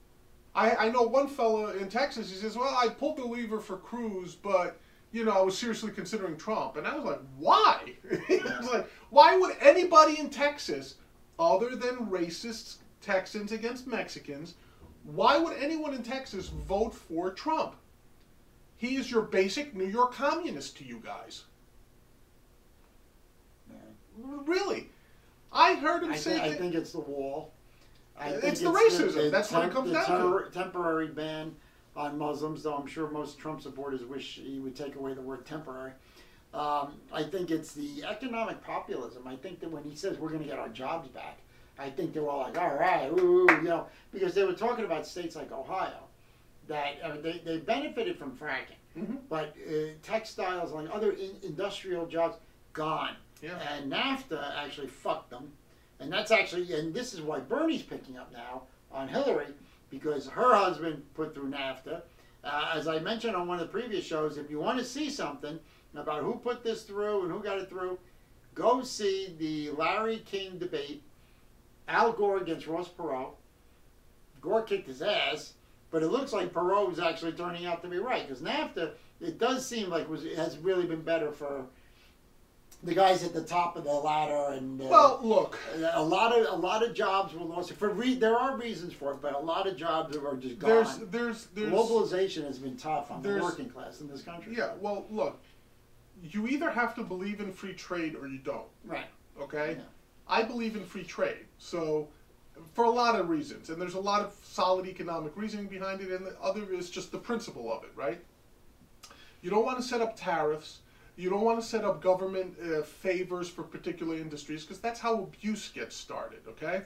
I, I know one fella in Texas, he says, well, I pulled the lever for Cruz, but, you know, I was seriously considering Trump. And I was like, why? I was like, why would anybody in Texas, other than racist Texans against Mexicans, why would anyone in Texas vote for Trump? He is your basic New York communist to you guys. Yeah. Really. I heard him I, say thi- I that. think it's the wall. I It's think the racism. That's what it comes the down to. temper- temporary ban on Muslims, though I'm sure most Trump supporters wish he would take away the word temporary. Um, I think it's the economic populism. I think that when he says we're going to get our jobs back, I think they're all like, all right, ooh, you know, because they were talking about states like Ohio. that uh, they, they benefited from fracking, Mm-hmm. but uh, textiles and other in, industrial jobs gone. Yeah. And NAFTA actually fucked them, and that's actually and this is why Bernie's picking up now on Hillary, because her husband put through NAFTA. Uh, as I mentioned on one of the previous shows, if you want to see something about who put this through and who got it through, go see the Larry King debate, Al Gore against Ross Perot. Gore kicked his ass, but it looks like Perot was actually turning out to be right, because NAFTA, it does seem like was, it has really been better for the guys at the top of the ladder, and uh, Well, look, a lot of a lot of jobs were lost. For re- there are reasons for it, but a lot of jobs are just gone. there's, there's, there's, Globalization has been tough on the there's- working class in this country. yeah, well, look, you either have to believe in free trade or you don't, Right. okay? Yeah. I believe in free trade, so for a lot of reasons, and there's a lot of solid economic reasoning behind it, and the other is just the principle of it, right? You don't want to set up tariffs. You don't want to set up government uh, favors for particular industries, because that's how abuse gets started, okay?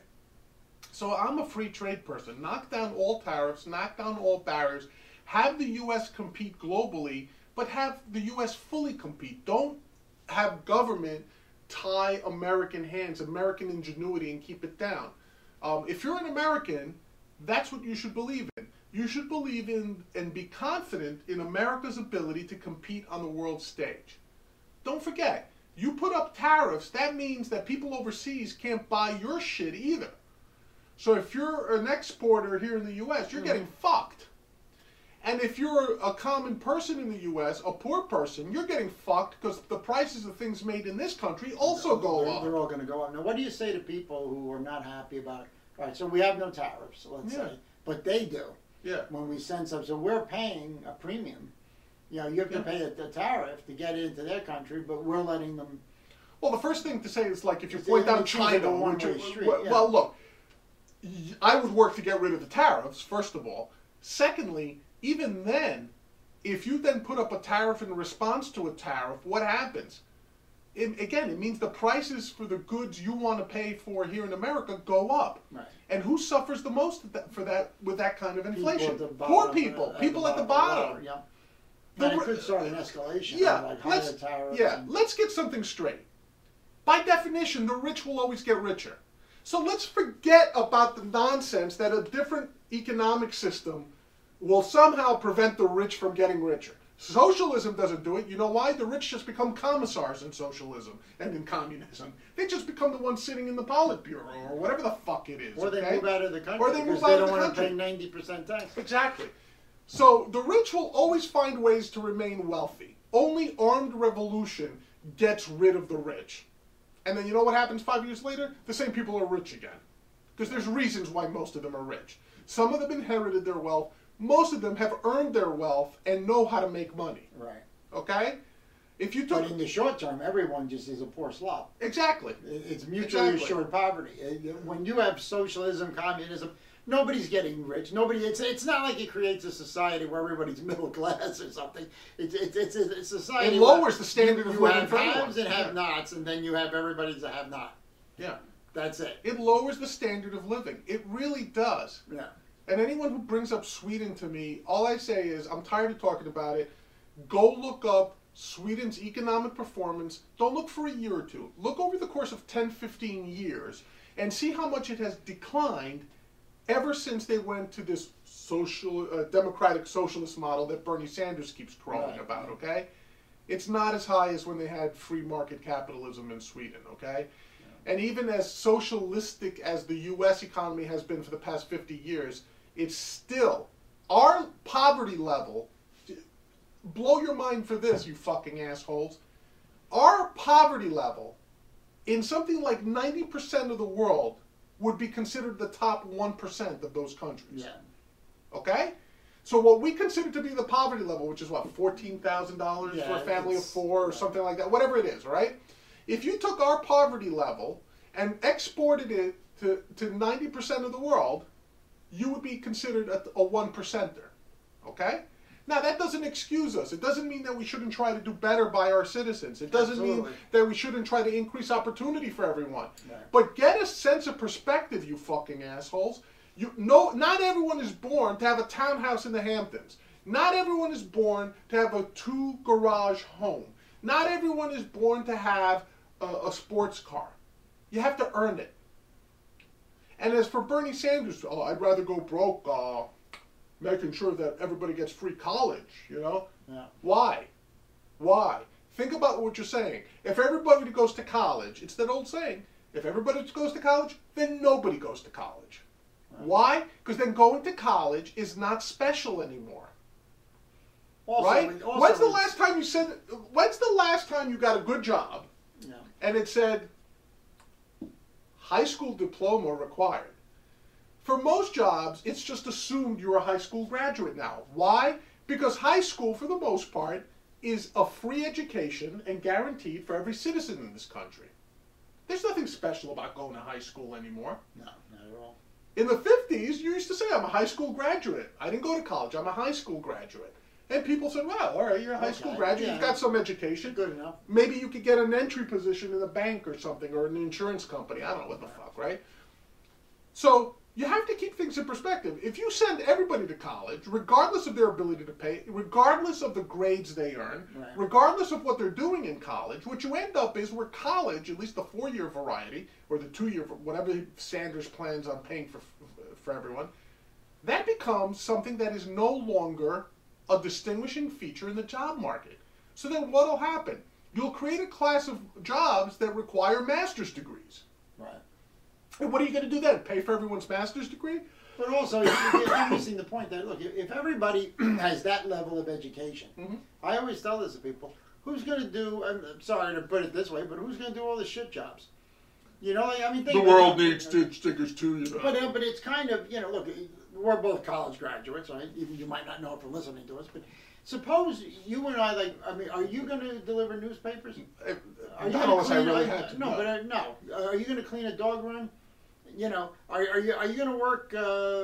So I'm a free trade person. Knock down all tariffs, knock down all barriers, have the U S compete globally, but have the U S fully compete. Don't have government tie American hands, American ingenuity, and keep it down. Um, if you're an American, that's what you should believe in. You should believe in and be confident in America's ability to compete on the world stage. Don't forget, you put up tariffs, that means that people overseas can't buy your shit either. So if you're an exporter here in the U S, you're Mm-hmm. getting fucked. And if you're a common person in the U S, a poor person, you're getting fucked because the prices of things made in this country also go they're, up. They're all going to go up. Now, what do you say to people who are not happy about it? All right, so we have no tariffs, let's Yeah. say, but they do. Yeah. When we send some, so we're paying a premium. You know, you have to Yeah. pay a, a tariff to get it into their country, but we're letting them. Well, the first thing to say is like if you It's- point it out seems like a China, one-way which, street, well, yeah. well, look, y- I would work to get rid of the tariffs, first of all. Secondly, even then, if you then put up a tariff in response to a tariff, what happens? It, again, it means the prices for the goods you want to pay for here in America go up. Right. And who suffers the most of that, for that with that kind of inflation? People at the Poor bottom, people, uh, people at the of the ladder, bottom. Yeah. The And it re- could start an escalation. Yeah, of like higher let's tariffs. yeah, and- let's get something straight. By definition, the rich will always get richer. So let's forget about the nonsense that a different economic system will somehow prevent the rich from getting richer. Socialism doesn't do it. You know why? The rich just become commissars in socialism and in communism. They just become the ones sitting in the Politburo or whatever the fuck it is. Or they okay? move out of the country Or they because move they out of don't the want to country. pay ninety percent tax. Exactly. So the rich will always find ways to remain wealthy. Only armed revolution gets rid of the rich. And then you know what happens five years later? The same people are rich again. Because there's reasons why most of them are rich. Some of them inherited their wealth. Most of them have earned their wealth and know how to make money. Right. Okay? If you took... But in the short term, everyone just is a poor slop. Exactly. It- It's mutually Exactly. assured poverty. Uh, When you have socialism, communism, nobody's getting rich. Nobody. It's it's not like it creates a society where everybody's middle class or something. It's it's it's a, a society. It where lowers the standard you, of you living have for everyone. haves and Yeah. have-nots, and then you have everybody's a have-not. Yeah. That's it. It lowers the standard of living. It really does. Yeah. And anyone who brings up Sweden to me, all I say is, I'm tired of talking about it. Go look up Sweden's economic performance. Don't look for a year or two. Look over the course of ten, fifteen years and see how much it has declined ever since they went to this social, uh, democratic socialist model that Bernie Sanders keeps crowing Right. about, okay? It's not as high as when they had free market capitalism in Sweden, okay? And even as socialistic as the U S economy has been for the past fifty years, it's still, our poverty level, blow your mind for this, you fucking assholes, our poverty level in something like ninety percent of the world would be considered the top one percent of those countries. Yeah. Okay? So what we consider to be the poverty level, which is what, fourteen thousand dollars Yeah, for a family of it's- four or right. something like that, whatever it is, all right? If you took our poverty level and exported it to, to ninety percent of the world, you would be considered a, a one percenter, okay? Now, that doesn't excuse us. It doesn't mean that we shouldn't try to do better by our citizens. It doesn't Absolutely. mean that we shouldn't try to increase opportunity for everyone. Right. But get a sense of perspective, you fucking assholes. You no, not everyone is born to have a townhouse in the Hamptons. Not everyone is born to have a two garage home. Not everyone is born to have a, a sports car. You have to earn it. And as for Bernie Sanders, oh, I'd rather go broke, uh, making sure that everybody gets free college, you know? Yeah. Why? Why? Think about what you're saying. If everybody goes to college, it's that old saying, if everybody goes to college, then nobody goes to college. Right. Why? Because then going to college is not special anymore. Also, right? Also, when's the last time you said, when's the last time you got a good job yeah. and it said, high school diploma required? For most jobs, it's just assumed you're a high school graduate now. Why? Because high school, for the most part, is a free education and guaranteed for every citizen in this country. There's nothing special about going to high school anymore. No, not at all. In the fifties, you used to say, I'm a high school graduate. I didn't go to college. I'm a high school graduate. And people said, well, all right, you're a high okay. school graduate. Yeah. You've got some education. Good enough. Maybe you could get an entry position in a bank or something, or an insurance company. I don't know what the fuck, right? So you have to keep things in perspective. If you send everybody to college, regardless of their ability to pay, regardless of the grades they earn, right. regardless of what they're doing in college, what you end up is where college, at least the four-year variety, or the two-year, whatever Sanders plans on paying for, for everyone, that becomes something that is no longer a distinguishing feature in the job market. So then what will happen? You'll create a class of jobs that require master's degrees. Right. And what are you going to do then? Pay for everyone's master's degree? But also, you're missing the point that, look, if everybody has that level of education, mm-hmm. I always tell this to people, who's going to do, I'm sorry to put it this way, but who's going to do all the shit jobs? You know, I mean, the world needs stitch stickers too, you know. But, uh, but it's kind of, you know, look, we're both college graduates, right? Even you might not know it from listening to us, but suppose you and I, like, I mean, are you going to deliver newspapers? Are you not unless I really a, had to. No, no. but uh, no. Are you going to clean a dog run? You know, are, are you are you going to work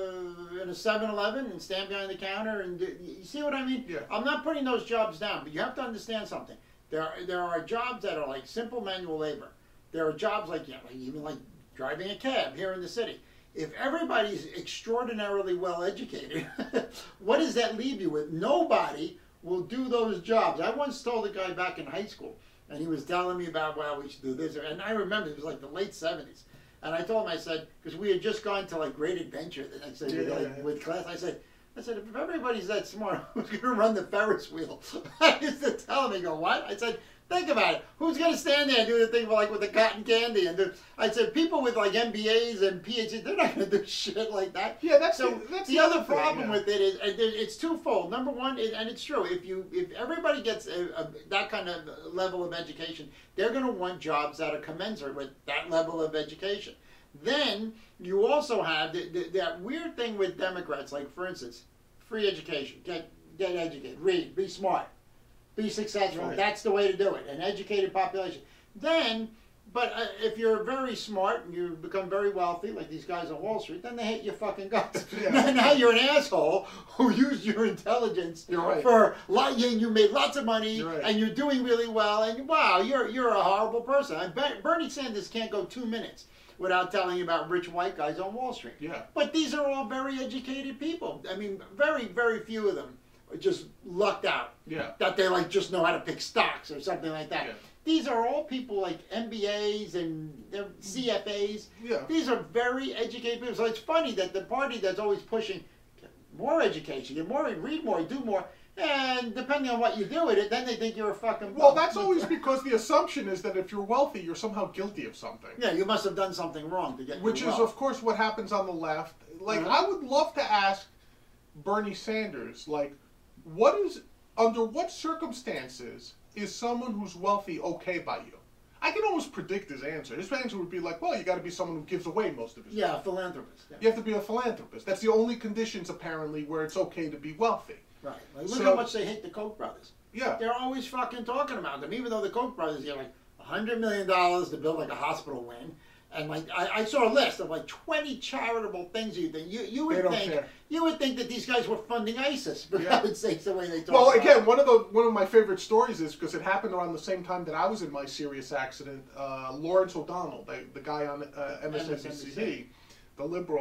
uh, in a seven eleven and stand behind the counter and do, you see what I mean? Yeah. I'm not putting those jobs down, but you have to understand something. There are, there are jobs that are like simple manual labor. There are jobs like, you know, even like driving a cab here in the city. If everybody's extraordinarily well educated, what does that leave you with? Nobody will do those jobs. I once told a guy back in high school, and he was telling me about, well, we should do this. And I remember it was like the late seventies. And I told him, I said, because we had just gone to like Great Adventure the next day yeah, with, like, yeah, yeah. with class. I said, I said, if everybody's that smart, who's going to run the Ferris wheel? I used to tell him, he go, what? I said, think about it. Who's going to stand there and do the thing like with the cotton candy? And do, I said, people with like M B As and P H Ds, they're not going to do shit like that. Yeah, that's so. The, that's the, the other thing, problem yeah. with it is and it's twofold. Number one, it, and it's true. If you if everybody gets a, a, that kind of level of education, they're going to want jobs that are commensurate with that level of education. Then you also have the, the, that weird thing with Democrats, like for instance, free education, get get educated, read, be smart. Be successful. Right. That's the way to do it. An educated population. Then, but uh, if you're very smart and you become very wealthy, like these guys on Wall Street, then they hate your fucking guts. Yeah. Now you're an asshole who used your intelligence You're right. for lot. You, you made lots of money You're right. and you're doing really well. And wow, you're you're a horrible person. I bet Bernie Sanders can't go two minutes without telling you about rich white guys on Wall Street. Yeah. But these are all very educated people. I mean, very very few of them just lucked out. Yeah. That they like just know how to pick stocks or something like that. Yeah. These are all people like M B As and they're C F As. Yeah. These are very educated people. So it's funny that the party that's always pushing more education, get more, read more, do more, and depending on what you do with it, then they think you're a fucking. Well, that's always because the assumption is that if you're wealthy, you're somehow guilty of something. Yeah, you must have done something wrong to get. Which is, wealth. of course, what happens on the left. Like, Uh-huh. I would love to ask Bernie Sanders, like, what is, under what circumstances is someone who's wealthy okay by you? I can almost predict his answer. His answer would be like, well, you got to be someone who gives away most of his Yeah, money. philanthropist. Yeah. You have to be a philanthropist. That's the only conditions, apparently, where it's okay to be wealthy. Right. Like, look So- how much they hate the Koch brothers. Yeah. They're always fucking talking about them, even though the Koch brothers get like a hundred million dollars to build like a hospital wing. And like I, I saw a list of like twenty charitable things you think you you They would don't think care. you would think that these guys were funding ISIS, for Yeah. God's sakes, the way they talk. Well, about again, it. one of the one of my favorite stories is because it happened around the same time that I was in my serious accident. Uh, Lawrence O'Donnell, the, the guy on uh, M S N B C, the liberal,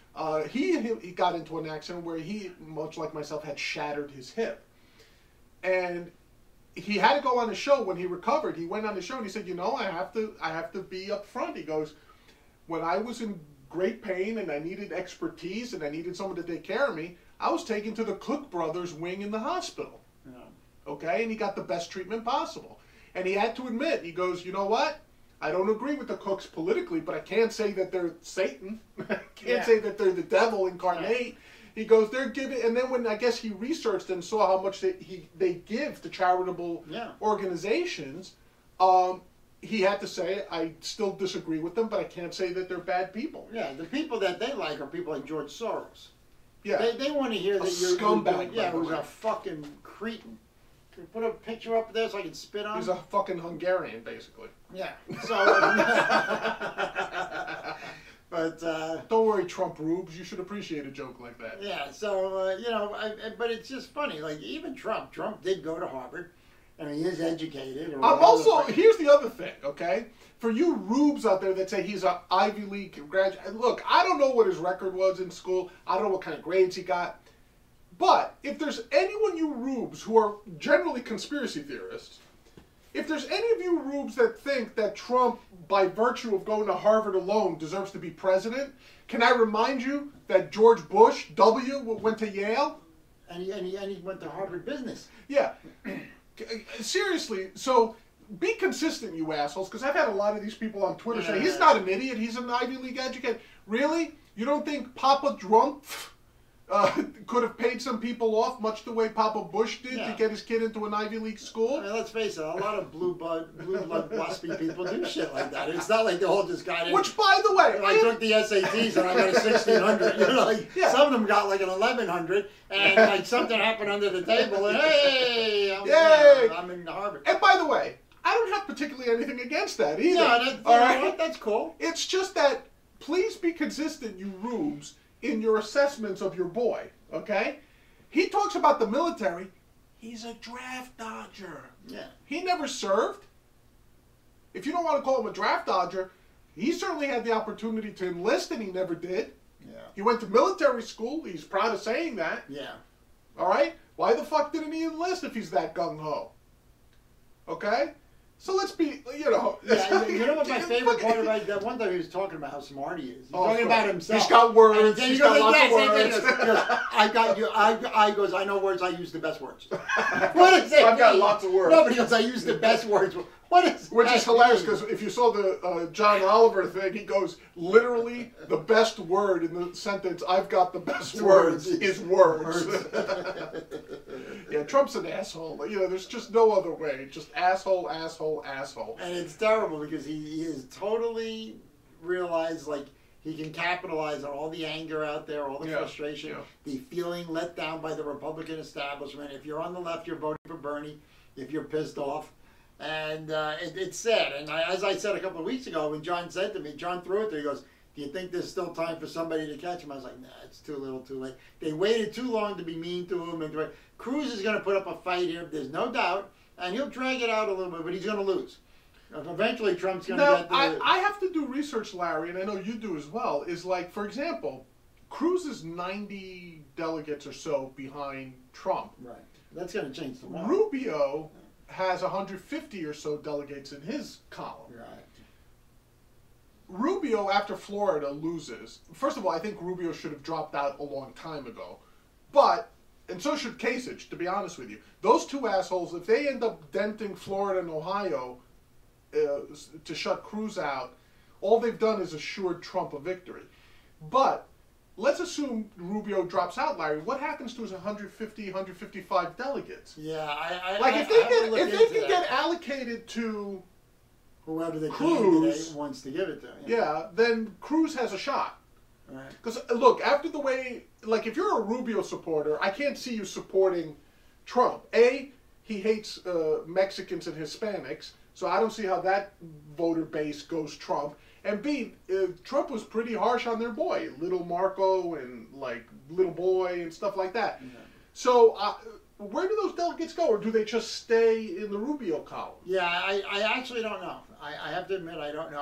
Uh, he, he got into an accident where he, much like myself, had shattered his hip. And he had to go on a show when he recovered. He went on the show and he said, you know, I have to I have to be up front. He goes, when I was in great pain and I needed expertise and I needed someone to take care of me, I was taken to the Cook Brothers wing in the hospital. Yeah. Okay? And he got the best treatment possible. And he had to admit, he goes, you know what? I don't agree with the Cooks politically, but I can't say that they're Satan. I can't Yeah. say that they're the devil incarnate. Yeah. He goes, they're giving, and then when I guess he researched and saw how much they, he, they give to charitable Yeah. organizations, um, he had to say, I still disagree with them, but I can't say that they're bad people. Yeah, the people that they like are people like George Soros. Yeah. They, they want to hear A that you're, scumbag, you're doing, by yeah, the who's way. a fucking cretin. Can you put a picture up there so I can spit on? He's a fucking Hungarian, basically. Yeah. So, uh, but uh, Don't worry, Trump rubes. You should appreciate a joke like that. yeah, so uh, you know, I, I, but it's just funny. Like even Trump, Trump did go to Harvard, and he is educated. Or I'm whatever also, the fuck- here's the other thing, okay? For you rubes out there that say he's an Ivy League graduate, look, I don't know what his record was in school. I don't know what kind of grades he got. But if there's anyone you rubes who are generally conspiracy theorists, if there's any of you rubes that think that Trump, by virtue of going to Harvard alone, deserves to be president, can I remind you that George Bush, W, went to Yale? and he, and he and he went to Harvard Business. Yeah. Seriously, so be consistent, you assholes, because I've had a lot of these people on Twitter say, he's not an idiot, he's an Ivy League educated. Really? You don't think Papa Trump uh, could have paid some people off, much the way Papa Bush did, Yeah. to get his kid into an Ivy League school? I mean, let's face it, a lot of blue blood, blue blood waspy people do shit like that. It's not like they all just got in. Which, by the way, I took the S A Ts and I got a sixteen hundred. You know, like Yeah. some of them got like an eleven hundred, and like something happened under the table, and hey, I'm, Yay! yeah, I'm in Harvard. And by the way, I don't have particularly anything against that either. Yeah, that, you all know right? what? That's cool. It's just that, please be consistent, you rubes, in your assessments of your boy, okay? He talks about the military. He's a draft dodger. Yeah. He never served. If you don't want to call him a draft dodger, he certainly had the opportunity to enlist and he never did. Yeah. He went to military school. He's proud of saying that. Yeah. All right? Why the fuck didn't he enlist if he's that gung-ho? Okay? So let's be, you know. Yeah, you know what my favorite part about that one time he was talking about how smart he is. He's Oh, talking of about course. himself. He's got words. And then he He's goes got like, lots of yes, yes, words. yes, yes. I got you. I, I goes. I know words. I use the best words. What is it? I've got mean? lots of words. Nobody goes. I use the best words. What is? Which that is hilarious mean? because if you saw the uh, John Oliver thing, he goes, literally, the best word in the sentence, I've got the best words, Words. is words. Words. Yeah, Trump's an asshole. You know, there's just no other way. Just asshole, asshole, asshole. And it's terrible because he, he is totally realized like he can capitalize on all the anger out there, all the Yeah, frustration, yeah. the feeling let down by the Republican establishment. If you're on the left, you're voting for Bernie. If you're pissed off. And uh, it, it's sad. And I, as I said a couple of weeks ago, when John said to me, John threw it there, he goes, do you think there's still time for somebody to catch him? I was like, nah, it's too little, too late. They waited too long to be mean to him. And to, Cruz is going to put up a fight here, there's no doubt. And he'll drag it out a little bit, but he's going to lose. Eventually, Trump's going to Now, get the... I, I have to do research, Larry, and I know you do as well, is like, for example, Cruz is ninety delegates or so behind Trump. Right. That's going to change tomorrow. Rubio has one hundred fifty or so delegates in his column. Right. Rubio, after Florida, loses. First of all, I think Rubio should have dropped out a long time ago. But, and so should Kasich, to be honest with you. Those two assholes, if they end up denting Florida and Ohio uh, to shut Cruz out, all they've done is assured Trump a victory. But, let's assume Rubio drops out, Larry. What happens to his one hundred fifty, one hundred fifty-five delegates? Yeah, I... I Like, I, if they I have to get, look if they into can that. get allocated to... Whoever the Cruz, candidate wants to give it to. Yeah, then Cruz has a shot. Right. Because, look, after the way, like, if you're a Rubio supporter, I can't see you supporting Trump. A, he hates uh, Mexicans and Hispanics, so I don't see how that voter base goes Trump. And B, uh, Trump was pretty harsh on their boy, Little Marco and, like, Little Boy and stuff like that. Yeah. So, uh, where do those delegates go, or do they just stay in the Rubio column? Yeah, I, I actually don't know. I, I have to admit I don't know.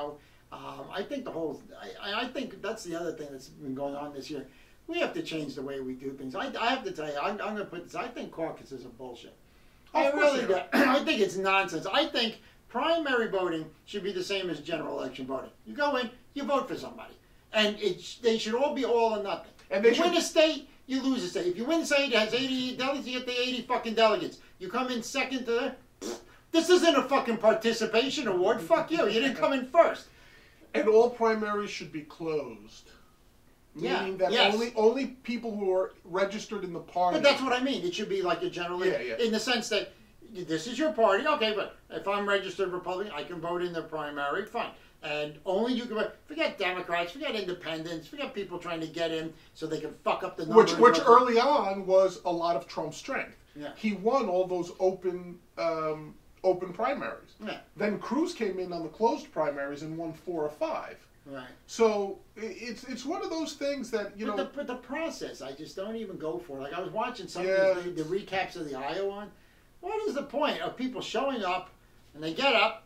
Um, I think the whole, I, I think that's the other thing that's been going on this year. We have to change the way we do things. I, I have to tell you, I'm, I'm going to put this, I think caucuses are bullshit. Oh, I of course really they do. are. I think it's nonsense. I think primary voting should be the same as general election voting. You go in, you vote for somebody. And it, they should all be all or nothing. And they you should... win a state, you lose a state. If you win a state that has eighty delegates, you get the eighty fucking delegates. You come in second to the... This isn't a fucking participation award. Fuck you. You didn't come in first. And all primaries should be closed. Yeah, Meaning that yes. only only people who are registered in the party. But that's what I mean. It should be like a general, Yeah, yeah. in the sense that this is your party, okay, but if I'm registered Republican, I can vote in the primary, fine. And only you can vote. Forget Democrats, forget independents, forget people trying to get in so they can fuck up the numbers. Which, which early on was a lot of Trump's strength. Yeah. He won all those open um, open primaries. Yeah. Then Cruz came in on the closed primaries and won four or five. Right. So i- it's it's one of those things that, you But know... the, but the process, I just don't even go for. Like, I was watching some Yeah. of the, the recaps of the Iowa one. What is the point of people showing up and they get up,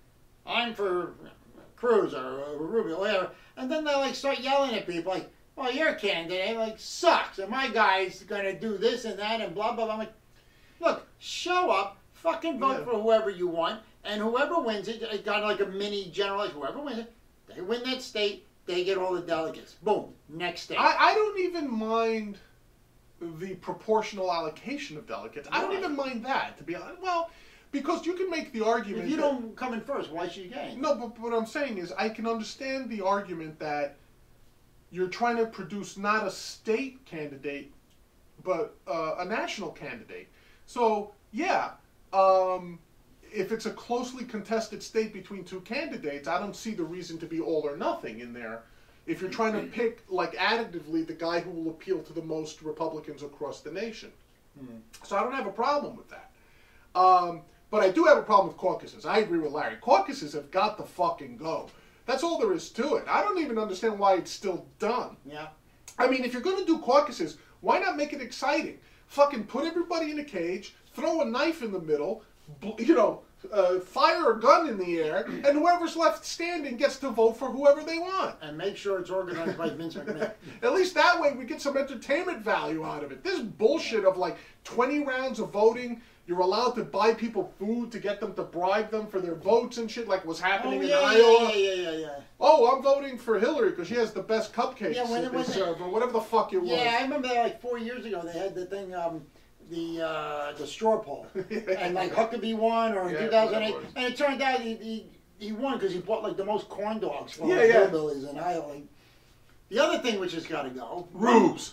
I'm for Cruz or, or Rubio, whatever, and then they like start yelling at people like, well, your candidate like sucks, and my guy's gonna do this and that and blah blah blah. I'm like, look, show up, fucking vote Yeah. for whoever you want, and whoever wins it, it got like a mini general election. Whoever wins it, they win that state, they get all the delegates. Boom, next state. I, I don't even mind the proportional allocation of delegates. I don't Why? even mind that, to be honest. Well, because you can make the argument... If you that- don't come in first, why should you gain? No, but what I'm saying is I can understand the argument that you're trying to produce not a state candidate, but uh, a national candidate. So, yeah, um, if it's a closely contested state between two candidates, I don't see the reason to be all or nothing in there. If you're trying to pick, like, additively, the guy who will appeal to the most Republicans across the nation. Hmm. So I don't have a problem with that. Um, but I do have a problem with caucuses. I agree with Larry. Caucuses have got to fucking go. That's all there is to it. I don't even understand why it's still done. Yeah. I mean, if you're going to do caucuses, why not make it exciting? Fucking put everybody in a cage, throw a knife in the middle, bl- you know, uh, fire a gun in the air, and whoever's left standing gets to vote for whoever they want. And make sure it's organized by Vince McMahon. At least that way we get some entertainment value out of it. This bullshit of like twenty rounds of voting, you're allowed to buy people food to get them to bribe them for their votes and shit, like was happening Oh, in yeah, Iowa. yeah, yeah, yeah, yeah. Oh, I'm voting for Hillary because she has the best cupcakes Yeah, when that it they was- serve, or whatever the fuck it was. Yeah, I remember that like four years ago. They had the thing, um, the uh, the straw poll, and like Huckabee won, or in Yeah, two thousand eight, whatever it was. and it turned out he he, he won because he bought like the most corn dogs for Yeah, like, yeah. hillbillies in Iowa. Like, the other thing which has got to go. Rubes.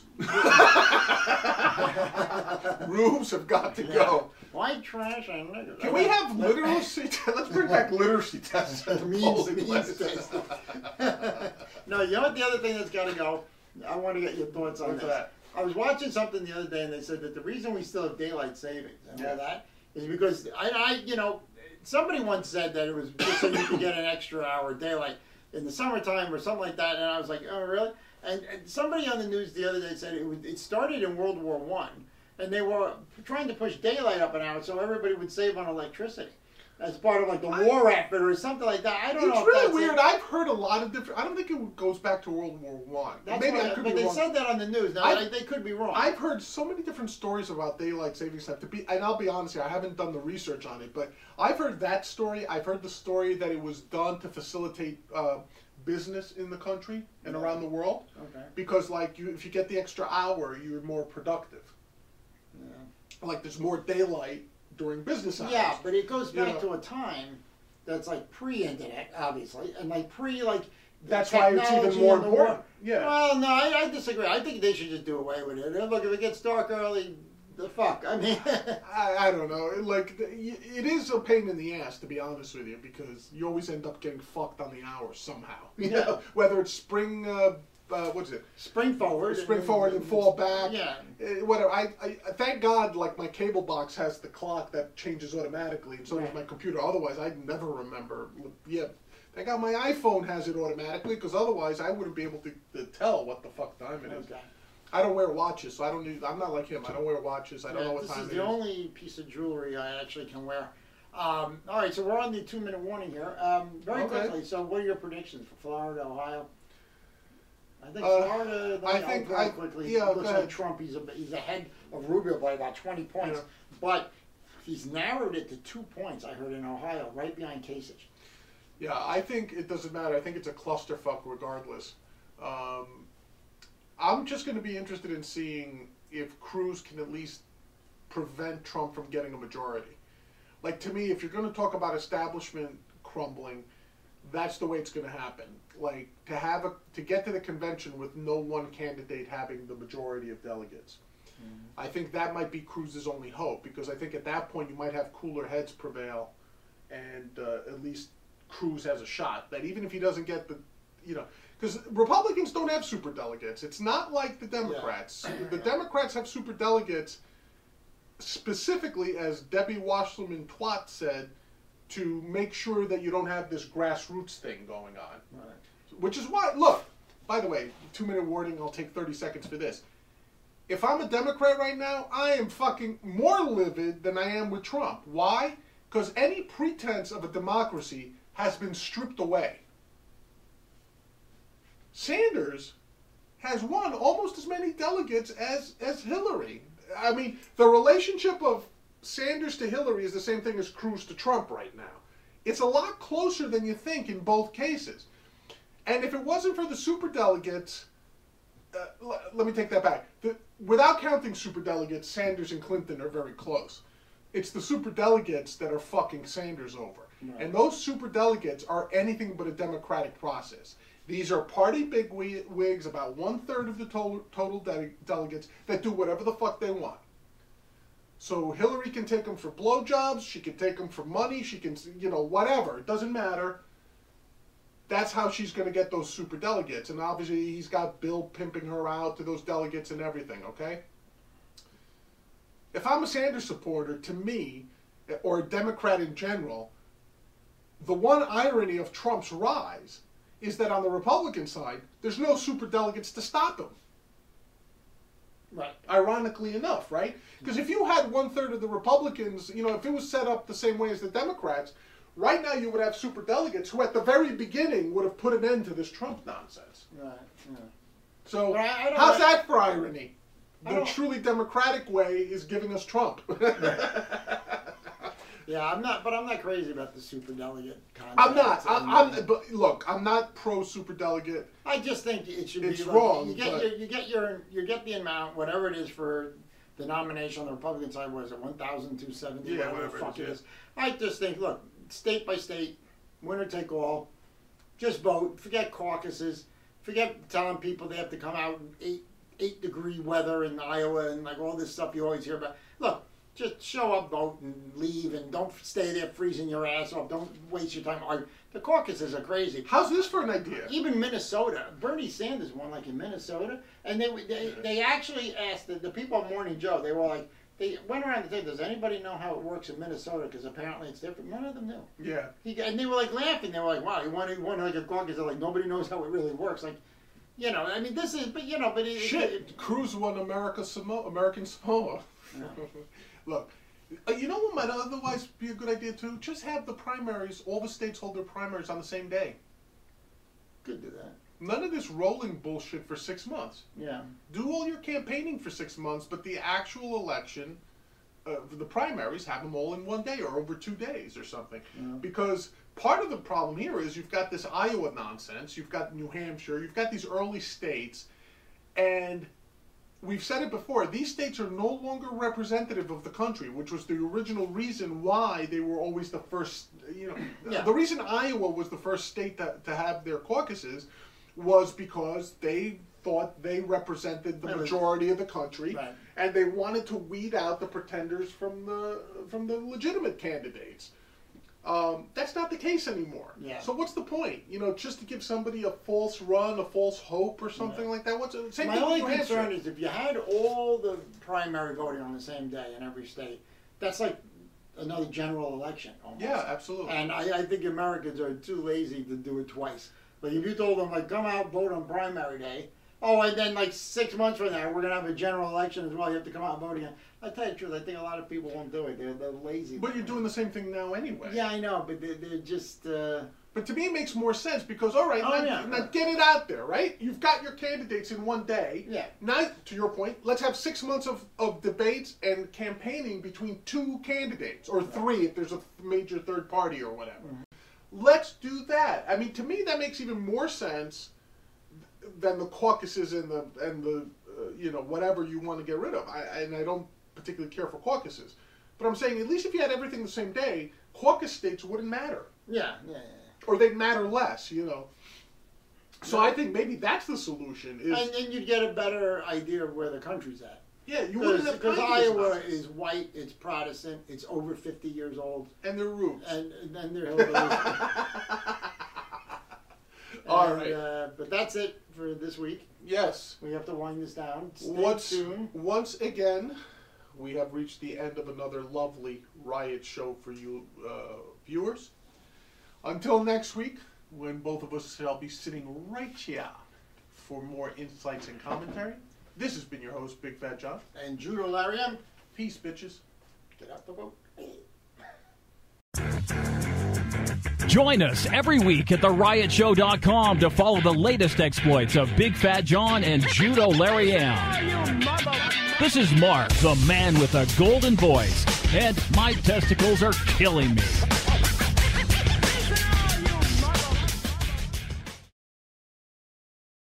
Rubes have got to go. White trash and niggers. Can we have literacy? Let's bring back literacy tests. at the means, polling means place. test. No, you know what? The other thing that's got to go. I want to get your thoughts on What's this. that? I was watching something the other day, and they said that the reason we still have daylight savings and Yeah. all that is because I, I, you know, somebody once said that it was just so you could get an extra hour of daylight in the summertime or something like that, and I was like, oh, really? And, and somebody on the news the other day said it, was, it started in World War One, and they were trying to push daylight up an hour so everybody would save on electricity. As part of like the war effort or something like that. I don't It's know. If really that's weird. It. I've heard a lot of different. I don't think it goes back to World War One. That's Maybe what, I could but be they wrong. said that on the news. Now I- they, they could be wrong. I've heard so many different stories about daylight savings time. To be, and I'll be honest here, I haven't done the research on it, but I've heard that story. I've heard the story that it was done to facilitate uh, business in the country and Yeah. around the world. Okay. Because, like, you, if you get the extra hour, you're more productive. Yeah. Like, there's more daylight during business hours. Yeah, but it goes back Yeah. to a time that's like pre-internet, obviously, and like pre like. That's why it's even technology more and the war- important. Yeah. Well, no, I, I disagree. I think they should just do away with it. And look, if it gets dark early, the fuck. I mean. I, I don't know. Like, the- y- it is a pain in the ass, to be honest with you, because you always end up getting fucked on the hours somehow. You Yeah. know, whether it's spring, uh, uh, what is it? Spring forward. Spring forward and fall back. Yeah. Uh, whatever. I, I thank God, like, my cable box has the clock that changes automatically, and so does Right. my computer. Otherwise, I'd never remember. Yeah. Thank God my iPhone has it automatically, because otherwise I wouldn't be able to, to tell what the fuck time it is. Okay. I don't wear watches, so I don't need. I'm not like him. I don't wear watches. I don't Yeah, know what this time is it the is. only piece of jewelry I actually can wear. Um, all right, so we're on the two-minute warning here. Um, very Okay. quickly, so what are your predictions for Florida, Ohio? I think Uh, Florida, I I'll think very I- quickly, yeah, looks go like ahead. Trump, he's, a, he's ahead of Rubio by about twenty points. Yeah. But he's narrowed it to two points, I heard, in Ohio, right behind Kasich. Yeah, I think it doesn't matter. I think it's a clusterfuck regardless. Um, I'm just going to be interested in seeing if Cruz can at least prevent Trump from getting a majority. Like, to me, if you're going to talk about establishment crumbling, that's the way it's going to happen. Like, to have a to get to the convention with no one candidate having the majority of delegates. Mm-hmm. I think that might be Cruz's only hope, because I think at that point you might have cooler heads prevail, and uh, at least Cruz has a shot. That even if he doesn't get the, you know, because Republicans don't have super delegates. It's not like the Democrats. Yeah. The Democrats have super delegates specifically, as Debbie Wasserman Twat said, to make sure that you don't have this grassroots thing going on. Right. Which is why, look, by the way, two-minute warning, I'll take thirty seconds for this. If I'm a Democrat right now, I am fucking more livid than I am with Trump. Why? Because any pretense of a democracy has been stripped away. Sanders has won almost as many delegates as, as Hillary. I mean, the relationship of Sanders to Hillary is the same thing as Cruz to Trump right now. It's a lot closer than you think in both cases. And if it wasn't for the superdelegates, uh, l- let me take that back. The, without counting superdelegates, Sanders and Clinton are very close. It's the superdelegates that are fucking Sanders over. Right. And those superdelegates are anything but a democratic process. These are party bigwigs, about one-third of the total, total de- delegates, that do whatever the fuck they want. So Hillary can take them for blowjobs, she can take them for money, she can, you know, whatever. It doesn't matter. That's how she's going to get those super delegates. And obviously he's got Bill pimping her out to those delegates and everything, okay? If I'm a Sanders supporter, to me, or a Democrat in general, the one irony of Trump's rise is that on the Republican side, there's no super delegates to stop him. Right. Ironically enough, right? Because if you had one-third of the Republicans, you know, if it was set up the same way as the Democrats, right now you would have super delegates who at the very beginning would have put an end to this Trump nonsense. Right, yeah. So But I- I don't- how's I- that for irony? I The don't- truly democratic way is giving us Trump. Yeah, I'm not, but I'm not crazy about the super delegate concept. I'm not. I, And, I'm. But look, I'm not pro super delegate. I just think it should It's be like, wrong, You get but- your, you get your, you get the amount, whatever it is for the nomination on the Republican side. Was it one thousand two seventy? Yeah, whatever the whatever it fuck is, it is. I just think, look, state by state, winner take all. Just vote. Forget caucuses. Forget telling people they have to come out in eight eight degree weather in Iowa and like all this stuff you always hear about. Look. Just show up, vote, and leave, and don't stay there freezing your ass off. Don't waste your time. Or, the caucuses are crazy. How's this for an idea? Even Minnesota, Bernie Sanders won like in Minnesota, and they they, they actually asked the, the people on Morning Joe. They were like, they went around the table. Does anybody know how it works in Minnesota? Because apparently it's different. None of them knew. Yeah. He, and they were like laughing. They were like, wow, he won, he won like a caucus. They're like, nobody knows how it really works. Like, you know, I mean, this is, but you know, but it, Shit. It, it, Cruz won America Samoa, American Samoa. Yeah. Look, uh, you know what might otherwise be a good idea too? Just have the primaries. All the states hold their primaries on the same day. could do that. None of this rolling bullshit for six months. Yeah. Do all your campaigning for six months, but the actual election, uh, the primaries, have them all in one day or over two days or something. Yeah. Because part of the problem here is you've got this Iowa nonsense, you've got New Hampshire, you've got these early states, and we've said it before, these states are no longer representative of the country, which was the original reason why they were always the first, you know, Yeah. the reason Iowa was the first state to, to have their caucuses was because they thought they represented the That was- majority of the country, Right. and they wanted to weed out the pretenders from the from the legitimate candidates. Um, that's not the case anymore. Yeah. So what's the point? You know, just to give somebody a false run, a false hope, or something Yeah. like that. What's same My thing only with New concern Hampshire. is if you had all the primary voting on the same day in every state, that's like another general election almost. Yeah, absolutely. And I, I think Americans are too lazy to do it twice. Like if you told them like come out vote on primary day, Oh, and then like six months from now, we're gonna have a general election as well. You have to come out and vote again. I tell you the truth, I think a lot of people won't do it. They're, they're lazy. But you're doing the same thing now anyway. Yeah, I know, but they're, they're just. Uh... But to me, it makes more sense because, all right, oh, now, yeah. now get it out there, right? You've got your candidates in one day. Yeah. Now, to your point, let's have six months of, of debates and campaigning between two candidates, or three if there's a major third party or whatever. Mm-hmm. Let's do that. I mean, to me, that makes even more sense than the caucuses and the and the uh, you know whatever you want to get rid of. I, and I don't particularly care for caucuses, but I'm saying at least if you had everything the same day, caucus states wouldn't matter. Yeah, yeah, yeah. Or they'd matter less, you know. So I think maybe that's the solution. Is and then you'd get a better idea of where the country's at. Yeah, you wouldn't have because Iowa is white, it's Protestant, it's over fifty years old, and they're roots, and, and then they're hillbillies. All and, right, uh, but that's it for this week. Yes, we have to wind this down. Stay once, tuned. Once again, we have reached the end of another lovely Riot show for you uh, viewers. Until next week, when both of us shall be sitting right here for more insights and commentary. This has been your host, Big Fat John. And Judo Larry M. Peace, bitches. Get out the boat. Join us every week at the riot show dot com to follow the latest exploits of Big Fat John and Judo Larry M. This is Mark, the man with a golden voice, and my testicles are killing me.